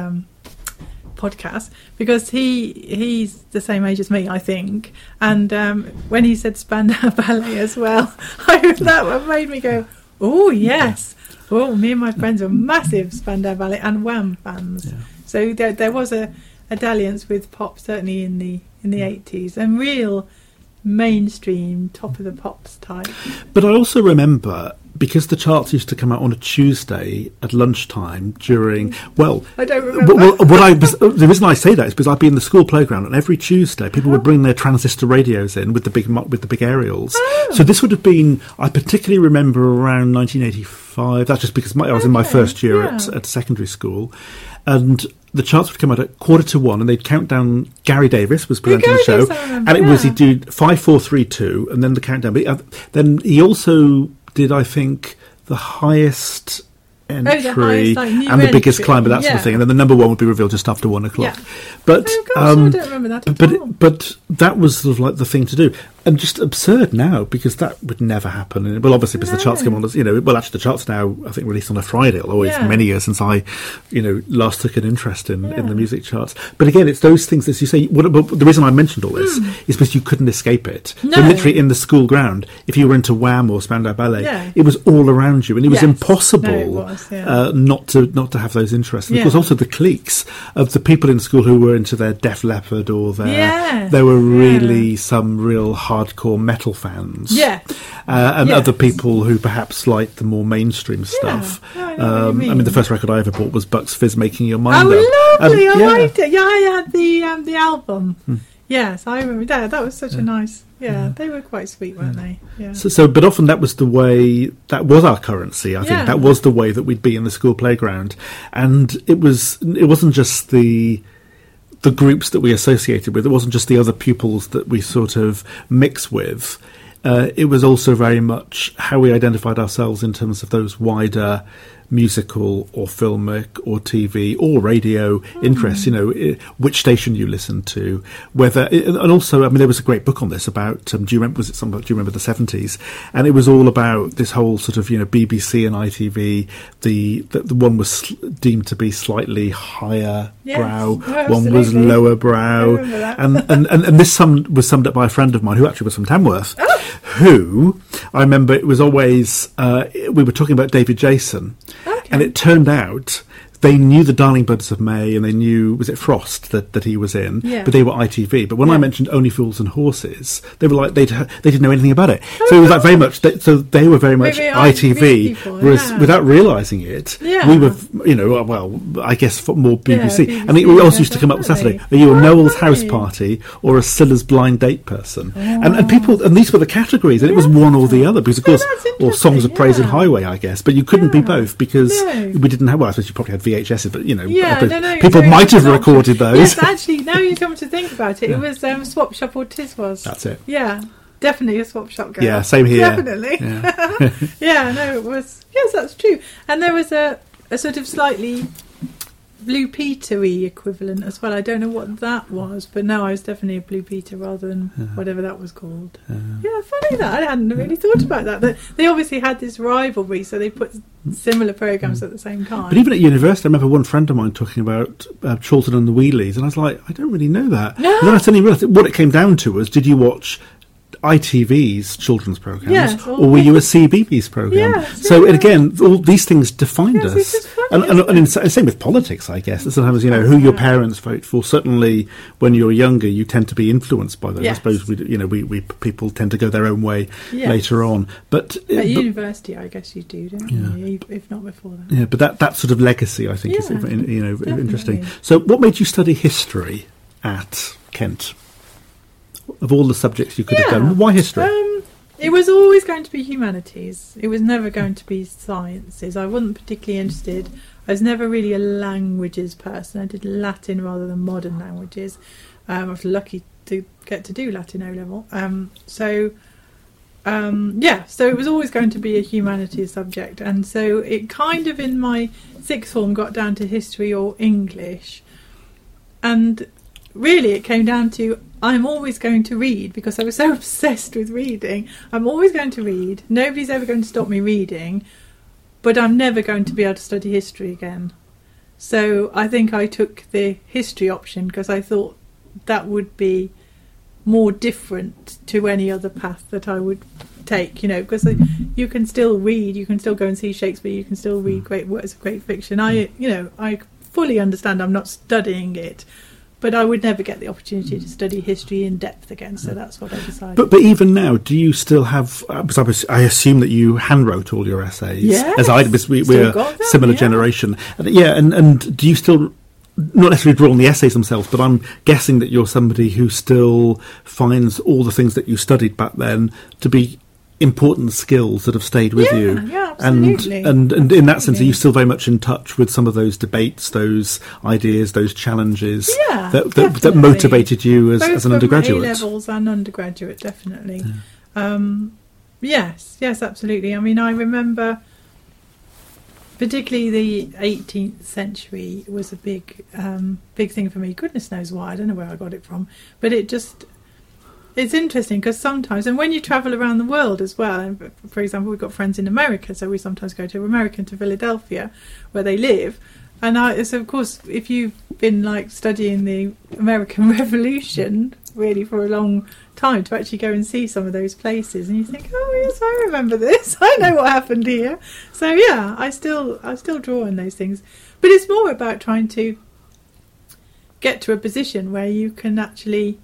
podcast, because he's the same age as me, I think, and when he said Spandau Ballet as well, that made me go, oh yes. Oh, me and my friends were massive Spandau Ballet and Wham fans. So there was a dalliance with pop, certainly in the 80s, and real mainstream top of the pops type. But I also remember because the charts used to come out on a Tuesday at lunchtime during, I don't remember. The reason I say that is because I'd be in the school playground, and every Tuesday people would bring their transistor radios in with the big aerials. Oh. So this would have been, I particularly remember around 1985. That's just because I was in my first year at secondary school, and the charts would come out at 1:45, and they'd count down. Gary Davis was presenting the show, and it was, he'd do 5, 4, 3, 2, and then the countdown. But then he also did, I think, the highest entry and the biggest climber, that sort of thing, and then the number one would be revealed just after 1 o'clock. Yeah. But I don't remember that at all. But that was sort of like the thing to do, and just absurd now, because that would never happen. Well, obviously, because the charts come on, actually the charts now, I think, released on a Friday. Although it's many years since I, last took an interest in the music charts. But again, it's those things, as you say. The reason I mentioned all this is because you couldn't escape it. No. So literally in the school ground, if you were into Wham or Spandau Ballet, it was all around you, and it was impossible not to have those interests. And of course, also the cliques of the people in school who were into their Def Leppard or there were really some real hardcore metal fans. Yeah. And other people who perhaps liked the more mainstream stuff. I mean, the first record I ever bought was Bucks Fizz, Making Your Mind Up. Oh, lovely! I liked it. Yeah, I had the album. Yes, I remember that. That was such a nice. Yeah, they were quite sweet, weren't they? Yeah. So, but often that was the way. That was our currency. I think that was the way that we'd be in the school playground, and it wasn't just the groups that we associated with. It wasn't just the other pupils that we sort of mix with. It was also very much how we identified ourselves in terms of those wider musical or filmic or TV or radio interests, which station you listened to, and also, I mean, there was a great book on this about, do you remember the 70s? And it was all about this whole sort of, BBC and ITV, the one was deemed to be slightly higher brow, one was lower brow, and this was summed up by a friend of mine who actually was from Tamworth, who, I remember it was always, we were talking about David Jason, and it turned out they knew the Darling Buds of May, and they knew, was it Frost that he was in, but they were ITV. But when I mentioned Only Fools and Horses, they were like, they didn't know anything about it. So it was like very much, so they were very much ITV, people, whereas without realising it, we were, I guess more BBC. BBC, and we also used to come up Saturday, are you a Noel's house party or a Silla's blind date person? And people, and these were the categories, and it was one or the other, because of course, or Songs of Praise and Highway, I guess, but you couldn't be both, because we didn't have, I suppose you probably had VHSs, but people might have recorded those. Yes, actually, now you come to think about it, it was Swap Shop or Tiswas. That's it. Yeah, definitely a Swap Shop girl. Yeah, same here. Definitely. Yeah, it was. Yes, that's true. And there was a sort of slightly Blue Peter-y equivalent as well. I don't know what that was, but no, I was definitely a Blue Peter rather than whatever that was called. Yeah, funny that. I hadn't really thought about that. They obviously had this rivalry, so they put similar programmes at the same time. But even at university, I remember one friend of mine talking about Chorlton and the Wheelies, and I was like, I don't really know that. No. And then I suddenly realised that what it came down to was, did you watch ITV's children's programmes, or were you a CBeebies programme? So again, all these things defined us, and same with politics, I guess. Sometimes who your parents vote for. Certainly, when you're younger, you tend to be influenced by those. I suppose we people tend to go their own way later on. But at university, I guess you do, don't you? If not before that. Yeah, but that sort of legacy, I think, is interesting. So, what made you study history at Kent? Of all the subjects you could have done, why history? It was always going to be humanities. It was never going to be sciences. I wasn't particularly interested. I was never really a languages person. I did Latin rather than modern languages. I was lucky to get to do Latin O-level. So it was always going to be a humanities subject. And so it kind of, in my sixth form, got down to history or English. And really it came down to, I'm always going to read, because I was so obsessed with reading. I'm always going to read. Nobody's ever going to stop me reading, but I'm never going to be able to study history again. So I think I took the history option because I thought that would be more different to any other path that I would take, because you can still read, you can still go and see Shakespeare, you can still read great works of great fiction. I fully understand I'm not studying it, But I would never get the opportunity to study history in depth again, so that's what I decided. But even now, do you still have? Because I assume that you handwrote all your essays. Yes, as I, because we're a similar generation. And do you still? Not necessarily draw on the essays themselves, but I'm guessing that you're somebody who still finds all the things that you studied back then to be important skills that have stayed with you. Yeah, absolutely. And in that sense, are you still very much in touch with some of those debates, those ideas, those challenges that motivated you as an undergraduate? Both A-levels and undergraduate, definitely. Yeah. Yes, absolutely. I mean, I remember particularly the 18th century was a big thing for me. Goodness knows why. I don't know where I got it from. But it's interesting because sometimes, and when you travel around the world as well, and for example, we've got friends in America, so we sometimes go to America, to Philadelphia, where they live. And so of course, if you've been like studying the American Revolution really for a long time, to actually go and see some of those places, and you think, oh yes, I remember this. I know what happened here. So yeah, I still draw on those things, but it's more about trying to get to a position where you can actually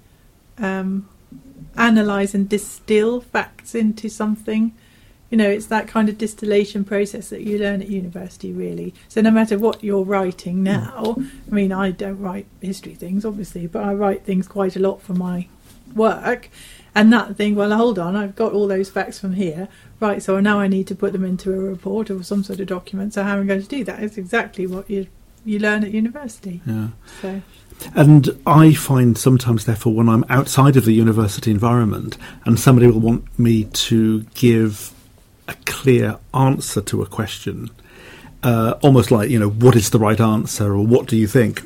analyse and distill facts into something. You know, it's that kind of distillation process that you learn at university, really. So no matter what you're writing now, I mean, I don't write history things, obviously, but I write things quite a lot for my work. And that thing, well, hold on, I've got all those facts from here. Right, so now I need to put them into a report or some sort of document. So how am I going to do that? It's exactly what you learn at university. Yeah. So. And I find sometimes, therefore, when I'm outside of the university environment and somebody will want me to give a clear answer to a question, almost like, you know, what is the right answer or what do you think?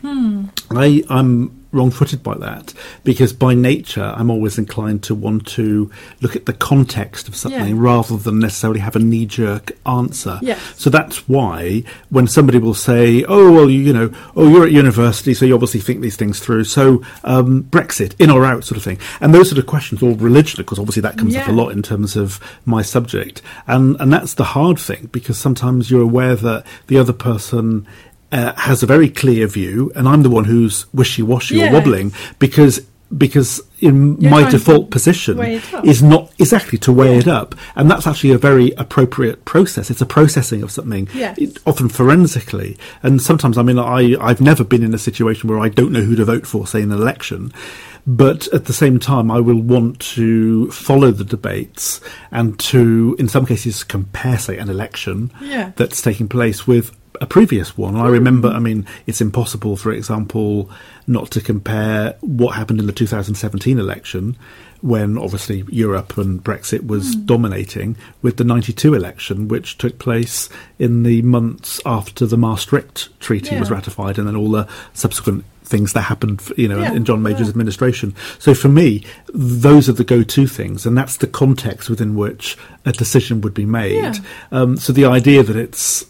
I'm wrong-footed by that, because by nature I'm always inclined to want to look at the context of something rather than necessarily have a knee-jerk answer. So that's why when somebody will say, oh, well, you're at university, so you obviously think these things through, so Brexit, in or out, sort of thing. And those sort of questions, or religion, of course, obviously that comes up a lot in terms of my subject. And that's the hard thing, because sometimes you're aware that the other person has a very clear view, and I'm the one who's wishy-washy or wobbling, because in my default position is not exactly to weigh it up, and that's actually a very appropriate process. It's a processing of something, often forensically. And sometimes, I mean, I've never been in a situation where I don't know who to vote for, say in an election. But at the same time, I will want to follow the debates and to, in some cases, compare, say, an election that's taking place with a previous one. And I remember, I mean, it's impossible, for example, not to compare what happened in the 2017 election, when obviously Europe and Brexit was dominating, with the 92 election, which took place in the months after the Maastricht Treaty was ratified, and then all the subsequent things that happened, in John Major's administration. So for me, those are the go-to things, and that's the context within which a decision would be made. So the idea that it's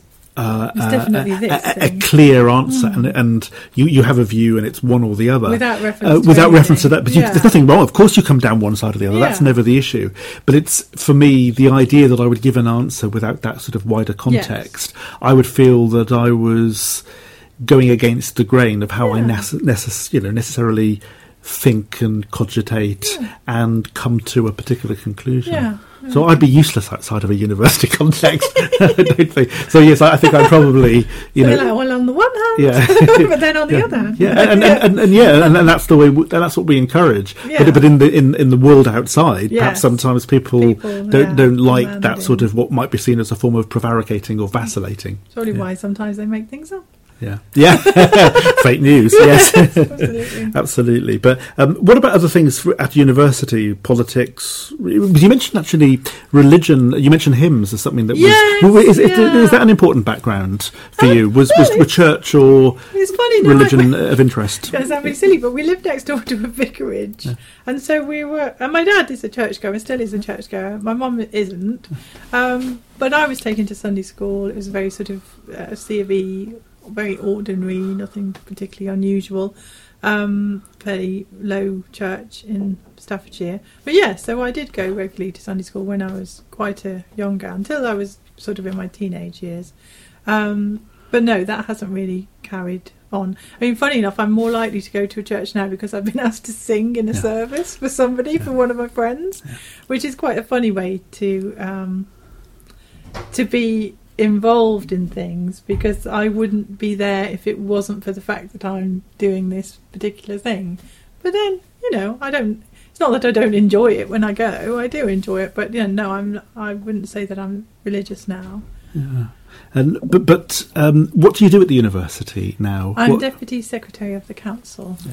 a clear answer, and you have a view, and it's one or the other without reference to that. But there's nothing wrong. Of course, you come down one side or the other. That's never the issue. But it's, for me, the idea that I would give an answer without that sort of wider context. I would feel that I was going against the grain of how I necessarily think and cogitate and come to a particular conclusion. So I'd be useless outside of a university context, I don't think. So yes, I think I'm probably, well, on the one hand, but then on the other hand, and that's the way. That's what we encourage. But in the world outside, perhaps sometimes people don't like that sort of what might be seen as a form of prevaricating or vacillating. Probably why sometimes they make things up. Fake news. Yes, absolutely. Absolutely. But what about other things at university? Politics. You mentioned actually religion. You mentioned hymns as something that was. Is that an important background for you? Was church or religion of interest? That sounds really silly, but we lived next door to a vicarage, and so we were. And my dad is a churchgoer, still is a churchgoer. My mum isn't, but I was taken to Sunday school. It was a very sort of C of E. Very ordinary, nothing particularly unusual. Fairly low church in Staffordshire. But so I did go regularly to Sunday school when I was quite a young girl, until I was sort of in my teenage years. But no, that hasn't really carried on. I mean, funny enough, I'm more likely to go to a church now because I've been asked to sing in a service for somebody, for one of my friends, which is quite a funny way to be involved in things, because I wouldn't be there if it wasn't for the fact that I'm doing this particular thing. But then, it's not that I don't enjoy it when I go. I do enjoy it, but I wouldn't say that I'm religious now. Yeah. But what do you do at the university now? I'm Deputy Secretary of the Council. Yeah.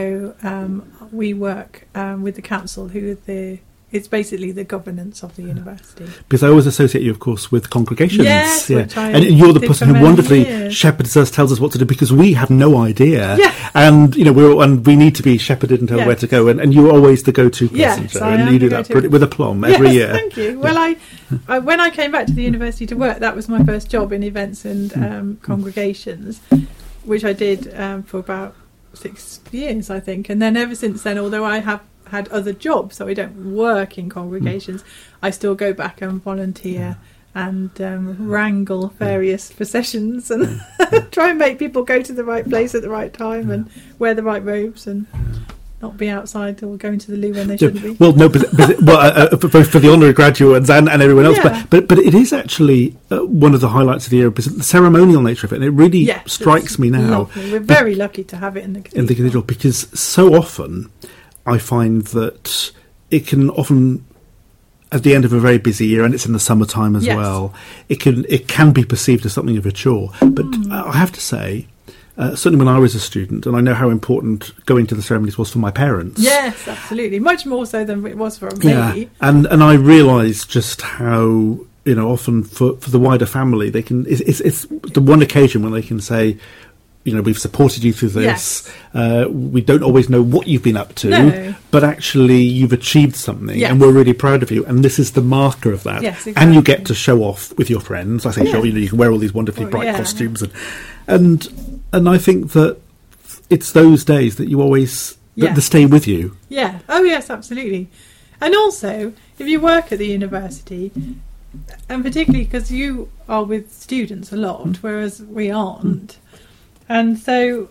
So we work with the Council, it's basically the governance of the university. Because I always associate you, of course, with congregations. Yes, which I and you're the person who wonderfully years. shepherds us, tells us what to do, because we have no idea. Yeah. And we need to be shepherded and told where to go. And you're always the go-to person, yes, Joe, and you do that with aplomb every year. Thank you. Well, I when I came back to the university to work, that was my first job in events and congregations, which I did for about 6 years, I think. And then ever since then, although I have had other jobs, so I don't work in congregations, I still go back and volunteer and wrangle various processions and try and make people go to the right place at the right time and wear the right robes and not be outside or going to the loo when they shouldn't be. Well, no, but for the honorary graduates and everyone else, but it is actually one of the highlights of the year, because the ceremonial nature of it, and it really strikes me now. Lovely. We're very lucky to have it in the cathedral. Because so often I find that it can often, at the end of a very busy year, and it's in the summertime as well, it can be perceived as something of a chore. But I have to say, certainly when I was a student, and I know how important going to the ceremonies was for my parents. Yes, absolutely. Much more so than it was for me. Yeah. And I realised just how, often for the wider family, they can. It's the one occasion when they can say, we've supported you through this. Yes. We don't always know what you've been up to, but actually you've achieved something, and we're really proud of you. And this is the marker of that. Yes, exactly. And you get to show off with your friends. I say show, you can wear all these wonderfully bright costumes, and I think that it's those days that you always that stay with you. Yeah. Oh yes, absolutely. And also, if you work at the university, and particularly because you are with students a lot, whereas we aren't. And so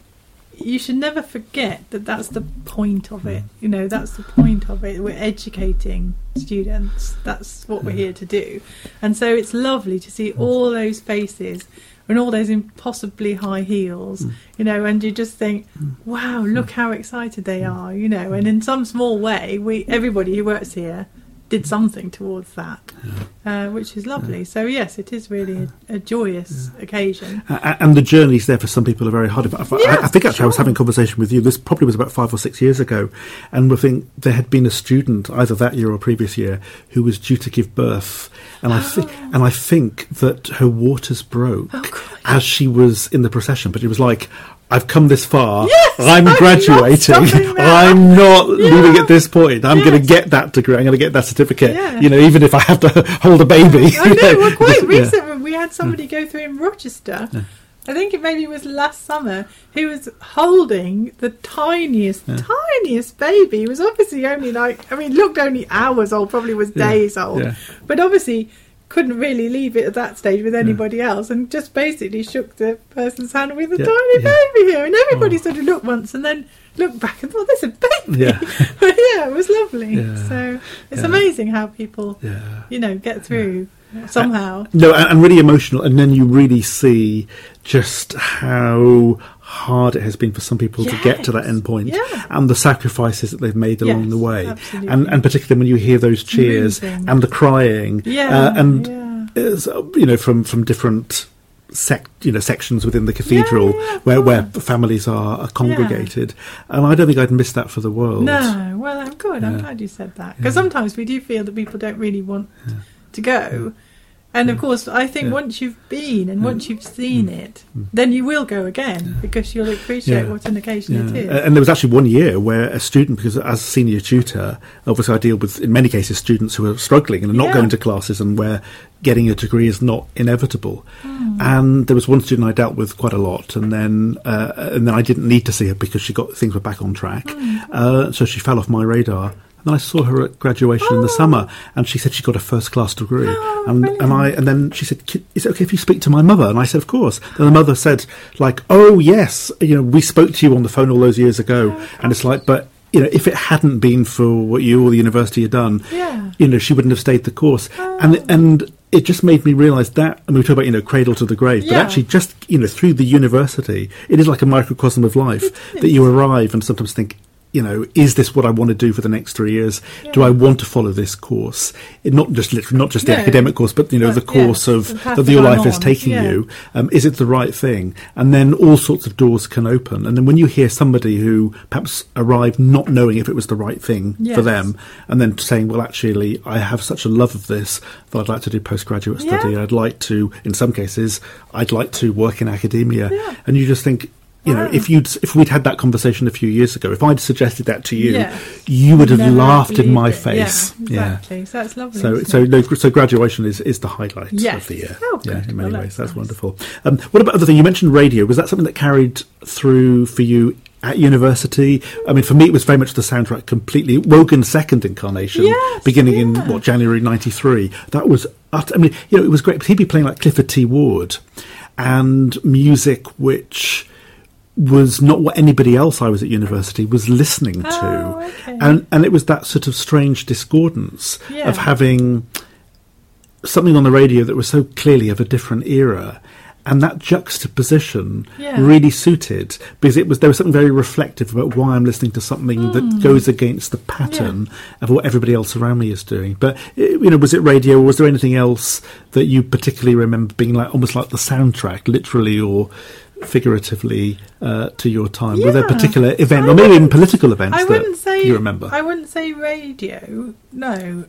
you should never forget that that's the point of it. That's the point of it. We're educating students. That's what we're here to do. And so it's lovely to see all those faces and all those impossibly high heels, and you just think, wow, look how excited they are, and in some small way, everybody who works here did something towards that, which is lovely. So yes, it is really a joyous occasion. And the journeys there for some people are very hard. I think actually I was having a conversation with you, this probably was about 5 or 6 years ago, and we think there had been a student either that year or previous year who was due to give birth, and I think that her waters broke as she was in the procession, but it was like, I've come this far. Yes, I'm graduating. I'm not leaving at this point. I'm going to get that degree. I'm going to get that certificate. Yeah. Even if I have to hold a baby. I know. Well, quite recently we had somebody go through in Rochester. Yeah. I think it maybe was last summer. He was holding the tiniest baby. He was obviously only looked only hours old. Probably was days old. Yeah. But obviously couldn't really leave it at that stage with anybody else, and just basically shook the person's hand with a tiny baby here, and everybody sort of looked once and then looked back and thought, there's a baby. But it was lovely. So it's amazing how people get through somehow. And really emotional, and then you really see just how hard it has been for some people to get to that end point, and the sacrifices that they've made along the way, and particularly when you hear those cheers and the crying, from different sections within the cathedral where families are congregated, and I don't think I'd miss that for the world. No, well, I'm good. I'm glad you said that, because sometimes we do feel that people don't really want to go. And of course, I think once you've been and once you've seen it, then you will go again, because you'll appreciate what an occasion it is. And there was actually one year where a student, because as senior tutor, obviously I deal with, in many cases, students who are struggling and are not going to classes, and where getting a degree is not inevitable. And there was one student I dealt with quite a lot, and then I didn't need to see her because things were back on track. So she fell off my radar then I saw her at graduation in the summer, and she said she got a first-class degree. And then she said, "Is it okay if you speak to my mother?" And I said, "Of course." And the mother said, like, "Oh yes, we spoke to you on the phone all those years ago." And it's like, but if it hadn't been for what you or the university had done, she wouldn't have stayed the course. And it just made me realise that, and we talk about, cradle to the grave, but actually just, through the university, it is like a microcosm of life that you arrive and sometimes think, is this what I want to do for the next 3 years? Yeah. Do I want to follow this course? Not just the academic course, but the course that your life is taking you. Is it the right thing? And then all sorts of doors can open. And then when you hear somebody who perhaps arrived not knowing if it was the right thing for them, and then saying, well, actually, I have such a love of this that I'd like to do postgraduate study. I'd like to, in some cases, I'd like to work in academia. Yeah. And you just think, if we'd had that conversation a few years ago, if I'd suggested that to you, you would have laughed in my face. Yeah, exactly. So that's lovely. So graduation is the highlight of the year. Oh, good. In many ways, that's wonderful. What about other things? You mentioned radio. Was that something that carried through for you at university? I mean, for me, it was very much the soundtrack completely. Wogan's second incarnation, beginning in January '93. That was, it was great. He'd be playing like Clifford T. Ward and music which was not what anybody else I was at university was listening to. And it was that sort of strange discordance of having something on the radio that was so clearly of a different era, and that juxtaposition really suited, because there was something very reflective about why I'm listening to something that goes against the pattern of what everybody else around me is doing. But was it radio, or was there anything else that you particularly remember being like almost like the soundtrack, literally or figuratively, to your time? Were there particular events, or maybe even political events that you remember? I wouldn't say radio, no.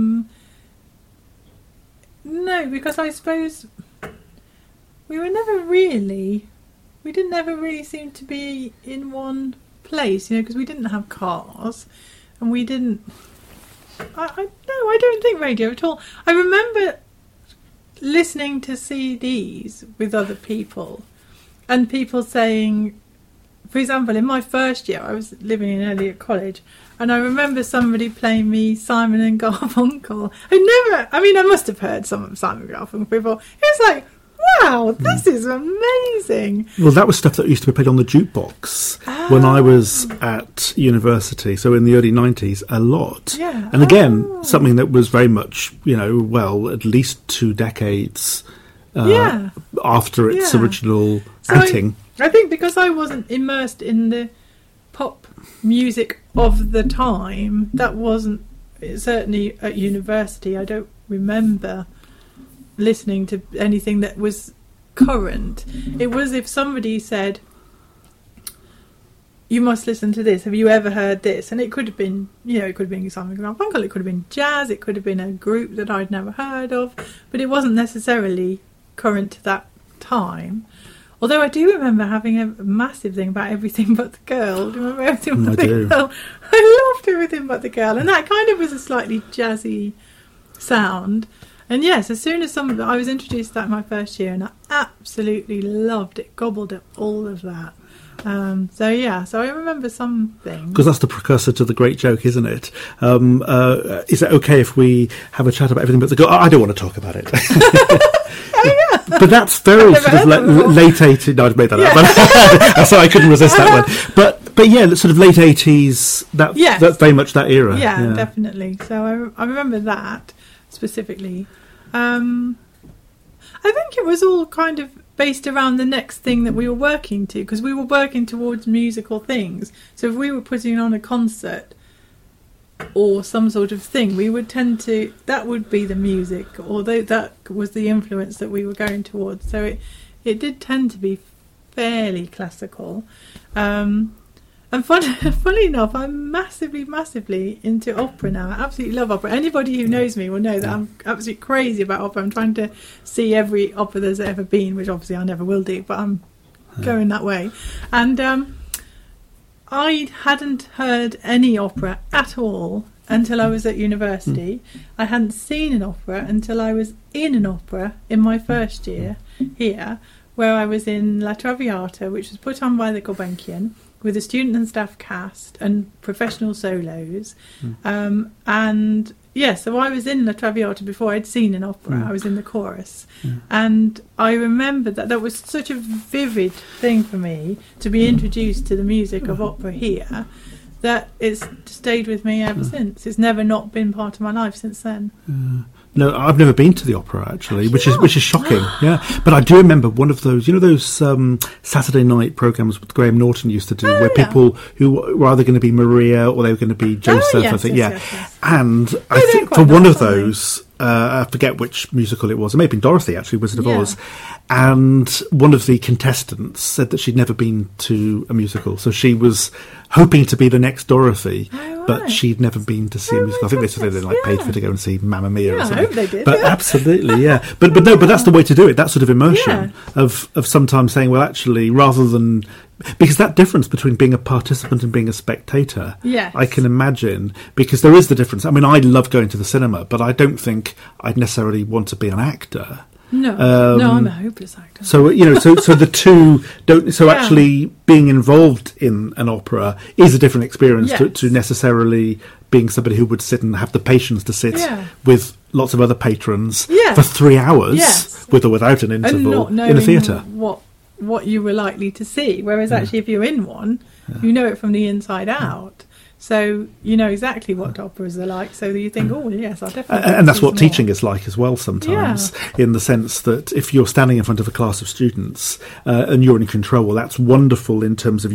No, because I suppose we didn't ever really seem to be in one place, because we didn't have cars, and we didn't, I don't think radio at all. I remember listening to CDs with other people, and people saying, for example, in my first year, I was living in Eliot College, and I remember somebody playing me Simon and Garfunkel. I must have heard some of Simon and Garfunkel before. It was like, wow, this is amazing. Well, that was stuff that used to be played on the jukebox when I was at university, so in the early 90s, a lot. Yeah. And again, something that was very much, at least 2 decades after its original outing. I think because I wasn't immersed in the pop music of the time, that wasn't, certainly at university, I don't remember listening to anything that was current. It was if somebody said, you must listen to this, have you ever heard this? And it could have been, it could have been Simon & Garfunkel, it could have been jazz, it could have been a group that I'd never heard of, but it wasn't necessarily current to that time. Although I do remember having a massive thing about Everything But the Girl. Do you remember Everything But the Girl? I loved Everything But the Girl, and that kind of was a slightly jazzy sound. And yes, as soon as I was introduced to that in my first year, and I absolutely loved it, gobbled up all of that. So I remember some things. Because that's the precursor to the great joke, isn't it? Is it okay if we have a chat about Everything But the Girl? I don't want to talk about it. But that's very sort of late 80s. No, I've made that up. But sorry, I couldn't resist that one. But yeah, sort of late 80s. That's very much that era. Yeah, definitely. So I remember that specifically. I think it was all kind of based around the next thing that we were working to, because we were working towards musical things. So if we were putting on a concert or some sort of thing, we would tend to, that would be the music, although that was the influence that we were going towards. So it did tend to be fairly classical. And funny enough, I'm massively into opera now. I absolutely love opera. Anybody who knows me will know that I'm absolutely crazy about opera. I'm trying to see every opera there's ever been, which obviously I never will do, but I'm going that way. And I hadn't heard any opera at all until I was at university. I hadn't seen an opera until I was in an opera in my first year here, where I was in La Traviata, which was put on by the Gulbenkian, with a student and staff cast and professional solos. And yeah, so I was in La Traviata before I'd seen an opera. I was in the chorus. And I remember that was such a vivid thing for me to be introduced to the music of opera here, that it's stayed with me ever since. It's never not been part of my life since then. No, I've never been to the opera actually, which is shocking. Yeah, but I do remember one of those, those Saturday night programs that Graham Norton used to do, where people who were either going to be Maria or they were going to be Joseph. I think, yes. And I think for one of those, I forget which musical it was. It may have been Dorothy, actually, Wizard of Oz. And one of the contestants said that she'd never been to a musical, so she was hoping to be the next Dorothy, but she'd never been to see a musical. I think they said they paid for her to go and see Mamma Mia or something. I hope they did. But absolutely, But that's the way to do it. That sort of immersion of sometimes saying, well, actually, rather than, because that difference between being a participant and being a spectator, I can imagine, because there is the difference. I mean, I love going to the cinema, but I don't think I'd necessarily want to be an actor. No, I'm a hopeless actor. So so the two don't. So actually, being involved in an opera is a different experience to necessarily being somebody who would sit and have the patience to sit with lots of other patrons for 3 hours, with or without an interval, in a theatre. What you were likely to see, whereas actually, if you're in one, you know it from the inside out. So you know exactly what operas are like, so you think, oh, yes, I'll definitely... And that's what teaching is like as well sometimes, in the sense that if you're standing in front of a class of students and you're in control, well, that's wonderful in terms of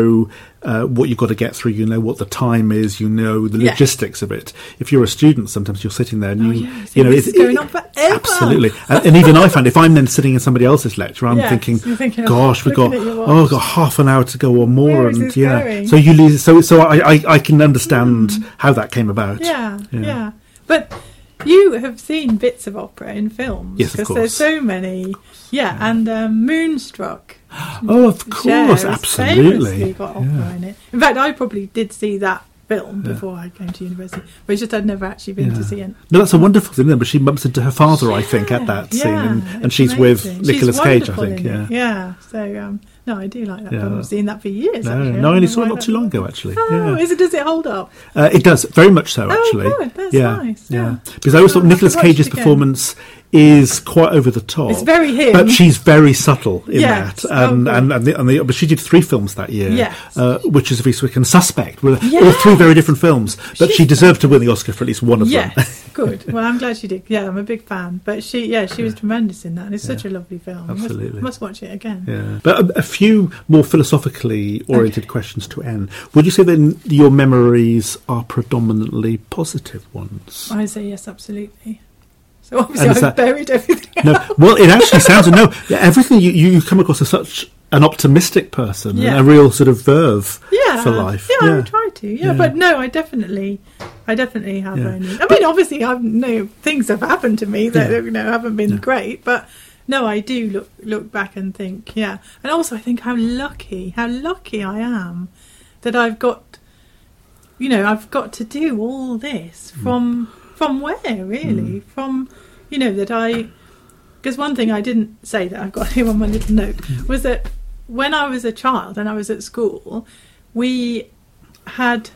what you've got to get through, what the time is, the logistics of it. If you're a student, sometimes you're sitting there and it's going on forever. Absolutely. And even I find if I'm then sitting in somebody else's lecture, I'm thinking, gosh, we've got half an hour to go or more. Where is this going? So you lose. So I can understand how that came about. Yeah. But you have seen bits of opera in films. Yes, of course. Because there's so many. Yeah, and Moonstruck. Oh, of course, absolutely. Got opera in it. In fact, I probably did see that film before I came to university, but it's just I'd never actually been to see it. No, that's a wonderful thing, but she bumps into her father, I think, at that scene, and she's amazing. With Nicolas Cage, I think. So no, I do like that film. I've seen that for years. I only saw it not too long ago, actually. Does it hold up? It does, very much so, actually. Oh, good. That's nice. Yeah. Because I always thought Nicolas Cage's performance is quite over the top. It's very him, but she's very subtle in that. But she did 3 films that year, Witches of Eastwick and Suspect, all 3 very different films. But she deserved to win the Oscar for at least one of them. Yes, good. Well, I'm glad she did. Yeah, I'm a big fan. But she was tremendous in that. And it's such a lovely film. Absolutely, must watch it again. Yeah. But a few more philosophically oriented questions to end. Would you say that your memories are predominantly positive ones? I say yes, absolutely. So obviously I've buried everything else. Well, it actually sounds... everything you come across as such an optimistic person and a real sort of verve for life. Yeah, I would try to. But no, I definitely have only... I mean, obviously, things have happened to me that haven't been great, but no, I do look back and think, and also I think how lucky I am that I've got to do all this from where, really? From, that I... Because one thing I didn't say that I've got here on my little note was that when I was a child and I was at school, we had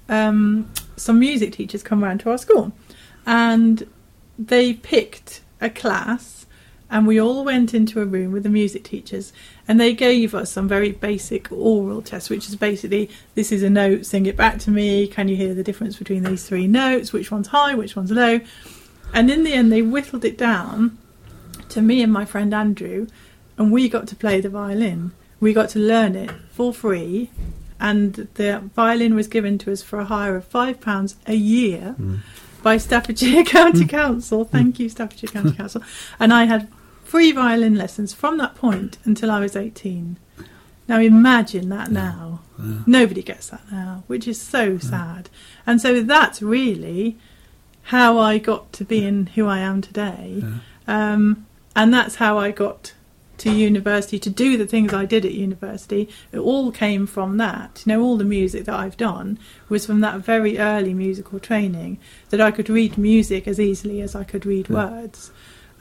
some music teachers come around to our school. And they picked a class and we all went into a room with the music teachers and they gave us some very basic oral tests, which is basically, this is a note, sing it back to me, can you hear the difference between these 3 notes, which one's high, which one's low? And in the end they whittled it down to me and my friend Andrew, and we got to play the violin. We got to learn it for free, and the violin was given to us for a hire of £5 a year by Staffordshire County Council. Thank you, Staffordshire County Council. And I had free violin lessons from that point until I was 18. Now imagine that now. Nobody gets that now, which is so sad. And so that's really how I got to being who I am today. And that's how I got to university, to do the things I did at university. It all came from that. All the music that I've done was from that very early musical training, that I could read music as easily as I could read words.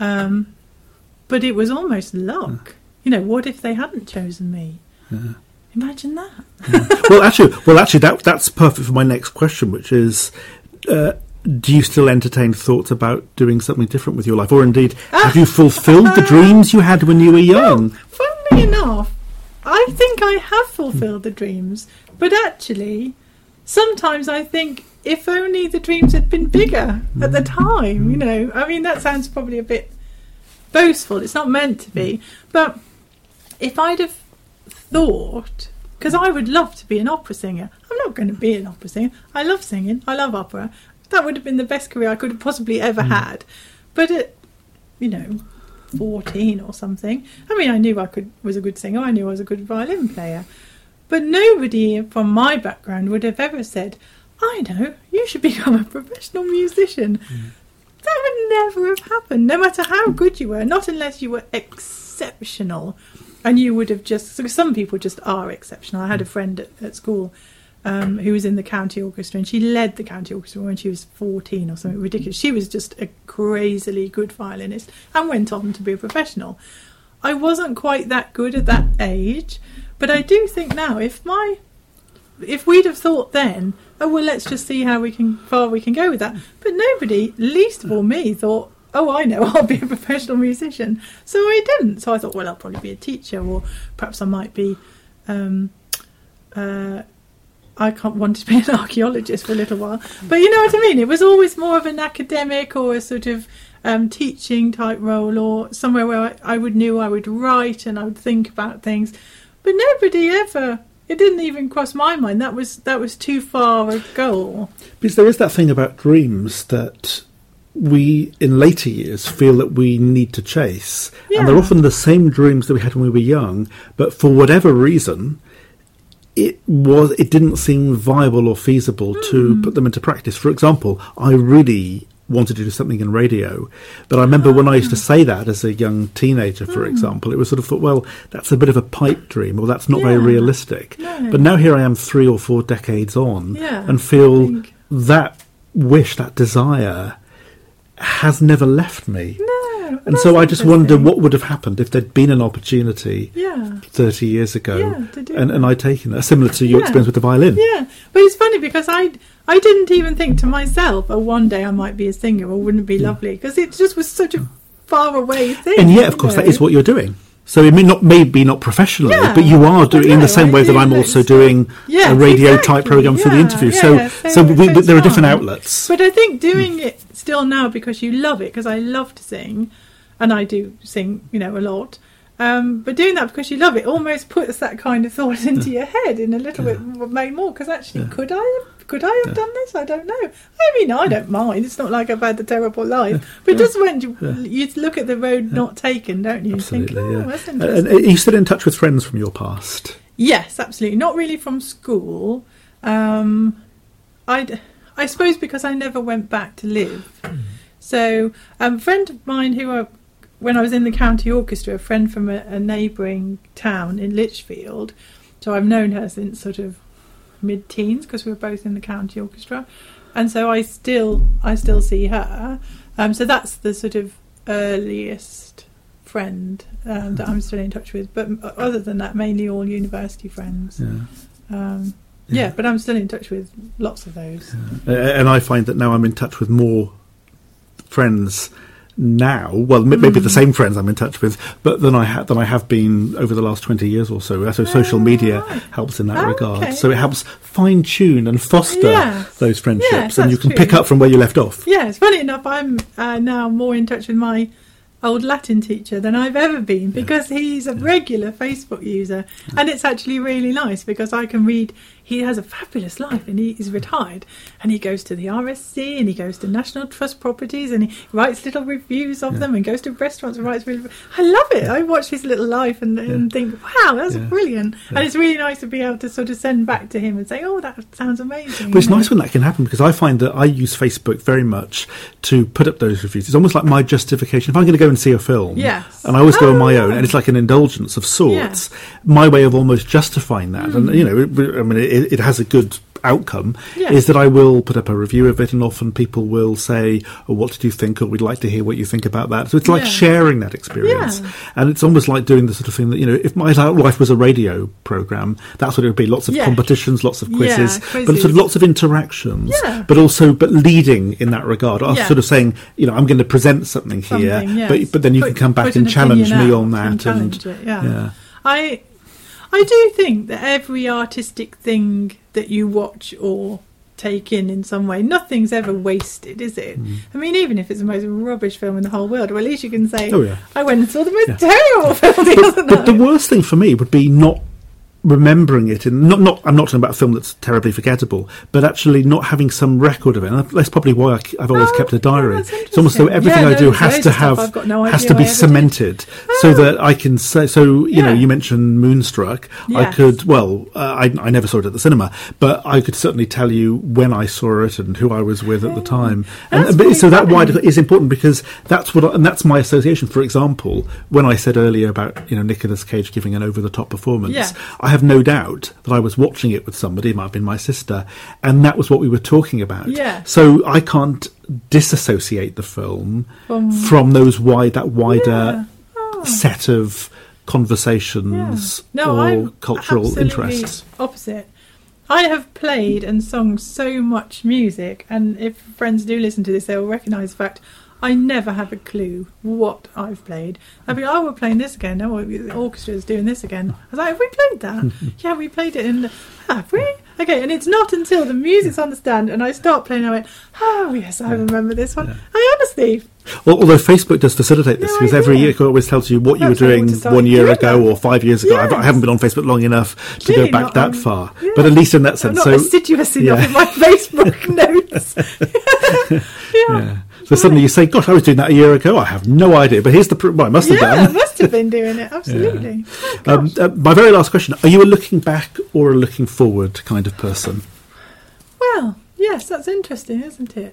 But it was almost luck. What if they hadn't chosen me? Imagine that. Well, actually, that's perfect for my next question, which is, do you still entertain thoughts about doing something different with your life? Or indeed, have you fulfilled the dreams you had when you were young? Well, funnily enough, I think I have fulfilled the dreams. But actually, sometimes I think if only the dreams had been bigger at the time, you know. I mean, that sounds probably a bit boastful. It's not meant to be. But if I'd have thought, because I would love to be an opera singer. I'm not going to be an opera singer. I love singing. I love opera. That would have been the best career I could have possibly ever had. But at, 14 or something, I mean, I knew was a good singer. I knew I was a good violin player. But nobody from my background would have ever said, I know, you should become a professional musician. That would never have happened, no matter how good you were. Not unless you were exceptional. And you would have because some people just are exceptional. I had a friend at school who was in the county orchestra, and she led the county orchestra when she was 14 or something ridiculous. She was just a crazily good violinist and went on to be a professional. I wasn't quite that good at that age, but I do think now, if we'd have thought then, oh well, let's just see how far we can go with that. But nobody, least of all me, thought, oh, I know, I'll be a professional musician. So I didn't. So I thought, well, I'll probably be a teacher, or perhaps I might be. I wanted to be an archaeologist for a little while, but you know what I mean. It was always more of an academic or a sort of teaching type role, or somewhere where I knew I would write and I would think about things. But nobody ever. It didn't even cross my mind. That was too far a goal. Because there is that thing about dreams that we, in later years, feel that we need to chase. Yeah. And they're often the same dreams that we had when we were young, but for whatever reason, it didn't seem viable or feasible to put them into practice. For example, I really wanted to do something in radio, but I remember when I used to say that as a young teenager, for example, it was sort of thought, well, that's a bit of a pipe dream, or that's not very realistic. No. But now here I am 3 or 4 decades on and feel that wish, that desire has never left me. No, and so I just wonder what would have happened if there'd been an opportunity 30 years ago and I'd taken it, similar to your experience with the violin. Yeah, but it's funny because I didn't even think to myself, oh, one day I might be a singer, or wouldn't it be lovely? Because it just was such a far away thing. And yet, of course, that is what you're doing. So it maybe not professionally, but you are doing in the same way that I'm also doing a radio type program for the interview. So there are different outlets. But I think doing it still now because you love it, because I love to sing, and I do sing, a lot. But doing that because you love it almost puts that kind of thought into your head in a little bit more. Because actually, could I have done this? I don't know. I mean, I don't mind. It's not like I've had a terrible life. But just when you look at the road not taken, don't you? Absolutely, think, that's interesting. Are you still in touch with friends from your past? Yes, absolutely. Not really from school. I suppose because I never went back to live. So a friend of mine when I was in the county orchestra, a friend from a neighbouring town in Lichfield, so I've known her since sort of mid-teens, because we were both in the county orchestra, and so I still see her. So that's the sort of earliest friend that I'm still in touch with. But other than that, mainly all university friends. But I'm still in touch with lots of those. And I find that now I'm in touch with more friends now, well, maybe the same friends I'm in touch with, but than I have been over the last 20 years or so. So social media helps in that regard. Okay. So it helps fine tune and foster those friendships, and you can pick up from where you left off. Yeah, it's funny enough. I'm now more in touch with my old Latin teacher than I've ever been, because he's a regular Facebook user, and it's actually really nice because I can read. He has a fabulous life, and he's retired, and he goes to the RSC, and he goes to National Trust Properties, and he writes little reviews of them, and goes to restaurants and writes really. I love it. I watch his little life and think, wow, that's brilliant. And it's really nice to be able to sort of send back to him and say, oh, that sounds amazing. But it's nice when that can happen, because I find that I use Facebook very much to put up those reviews. It's almost like my justification. If I'm going to go and see a film, and I always go on my own, and it's like an indulgence of sorts, my way of almost justifying that. And, it has a good outcome is that I will put up a review of it, and often people will say, "Oh, what did you think?" or "We'd like to hear what you think about that." So it's like sharing that experience, and it's almost like doing the sort of thing that, if my life was a radio program, that's what it would be. Lots of competitions, lots of quizzes, but sort of lots of interactions, but leading in that regard. I was sort of saying, I'm going to present something here, but then you can come back and challenge me on that. I do think that every artistic thing that you watch or take in some way, nothing's ever wasted, is it? I mean, even if it's the most rubbish film in the whole world, well, at least you can say, I went and saw the most terrible film. But the worst thing for me would be not remembering it, and I'm not talking about a film that's terribly forgettable, but actually not having some record of it. And that's probably why I've always kept a diary. It's almost though everything I do has to be cemented, so that I can say. So you mentioned Moonstruck. I could. I never saw it at the cinema, but I could certainly tell you when I saw it and who I was with at the time. So that wide is important, because that's that's my association. For example, when I said earlier about Nicolas Cage giving an over-the-top performance, I have no doubt that I was watching it with somebody, it might have been my sister, and that was what we were talking about. So I can't disassociate the film from that wider set of conversations or cultural interests. Opposite. I have played and sung so much music, and if friends do listen to this, they will recognise the fact I never have a clue what I've played. I'd be like, we're playing this again. Oh, the orchestra's doing this again. I was like, have we played that? Yeah, we played it. Have we? Okay, and it's not until the music's on the stand and I start playing, I went, oh, yes, I remember this one. I honestly... Although Facebook does facilitate this, because every year it always tells you what you were doing 1 year ago or 5 years ago. I haven't been on Facebook long enough to go back that far. But at least in that sense... I'm not assiduous enough in my Facebook notes. So suddenly you say, gosh, I was doing that a year ago. I have no idea. But here's the proof. I must have done. Yeah, I must have been doing it. Absolutely. My very last question. Are you a looking back or a looking forward kind of person? Well, yes, that's interesting, isn't it?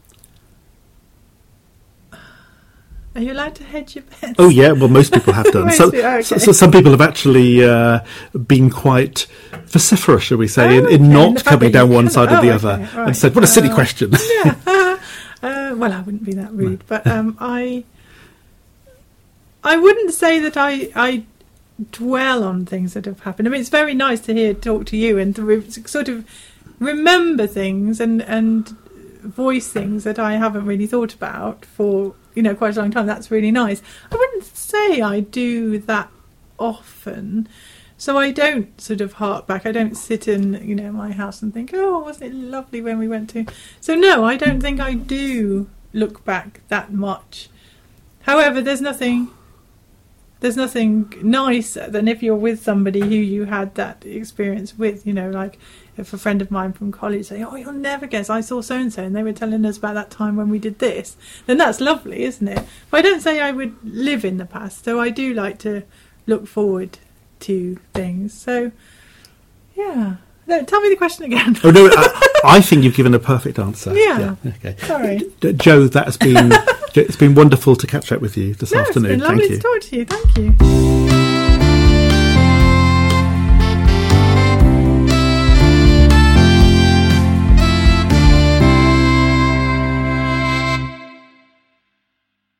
Are you allowed to hedge your bets? Oh, yeah. Well, most people have done. So some people have actually been quite vociferous, shall we say, in not coming down one side or the other, and said, what a silly question. Well, I wouldn't be that rude, but I wouldn't say that I dwell on things that have happened. I mean, it's very nice to talk to you and to sort of remember things and voice things that I haven't really thought about for quite a long time. That's really nice. I wouldn't say I do that often. So I don't sort of hark back. I don't sit in, my house and think, oh, wasn't it lovely when we went to... So no, I don't think I do look back that much. However, there's nothing nicer than if you're with somebody who you had that experience with, like if a friend of mine from college say, oh, you'll never guess, I saw so-and-so and they were telling us about that time when we did this. Then that's lovely, isn't it? But I don't say I would live in the past. So I do like to look forward to things. So yeah, no, tell me the question again. Oh no, I think you've given a perfect answer. Yeah. Okay. Sorry, Jo, that has been it's been wonderful to catch up with you this afternoon. It's been lovely Thank you. to talk to you. Thank you.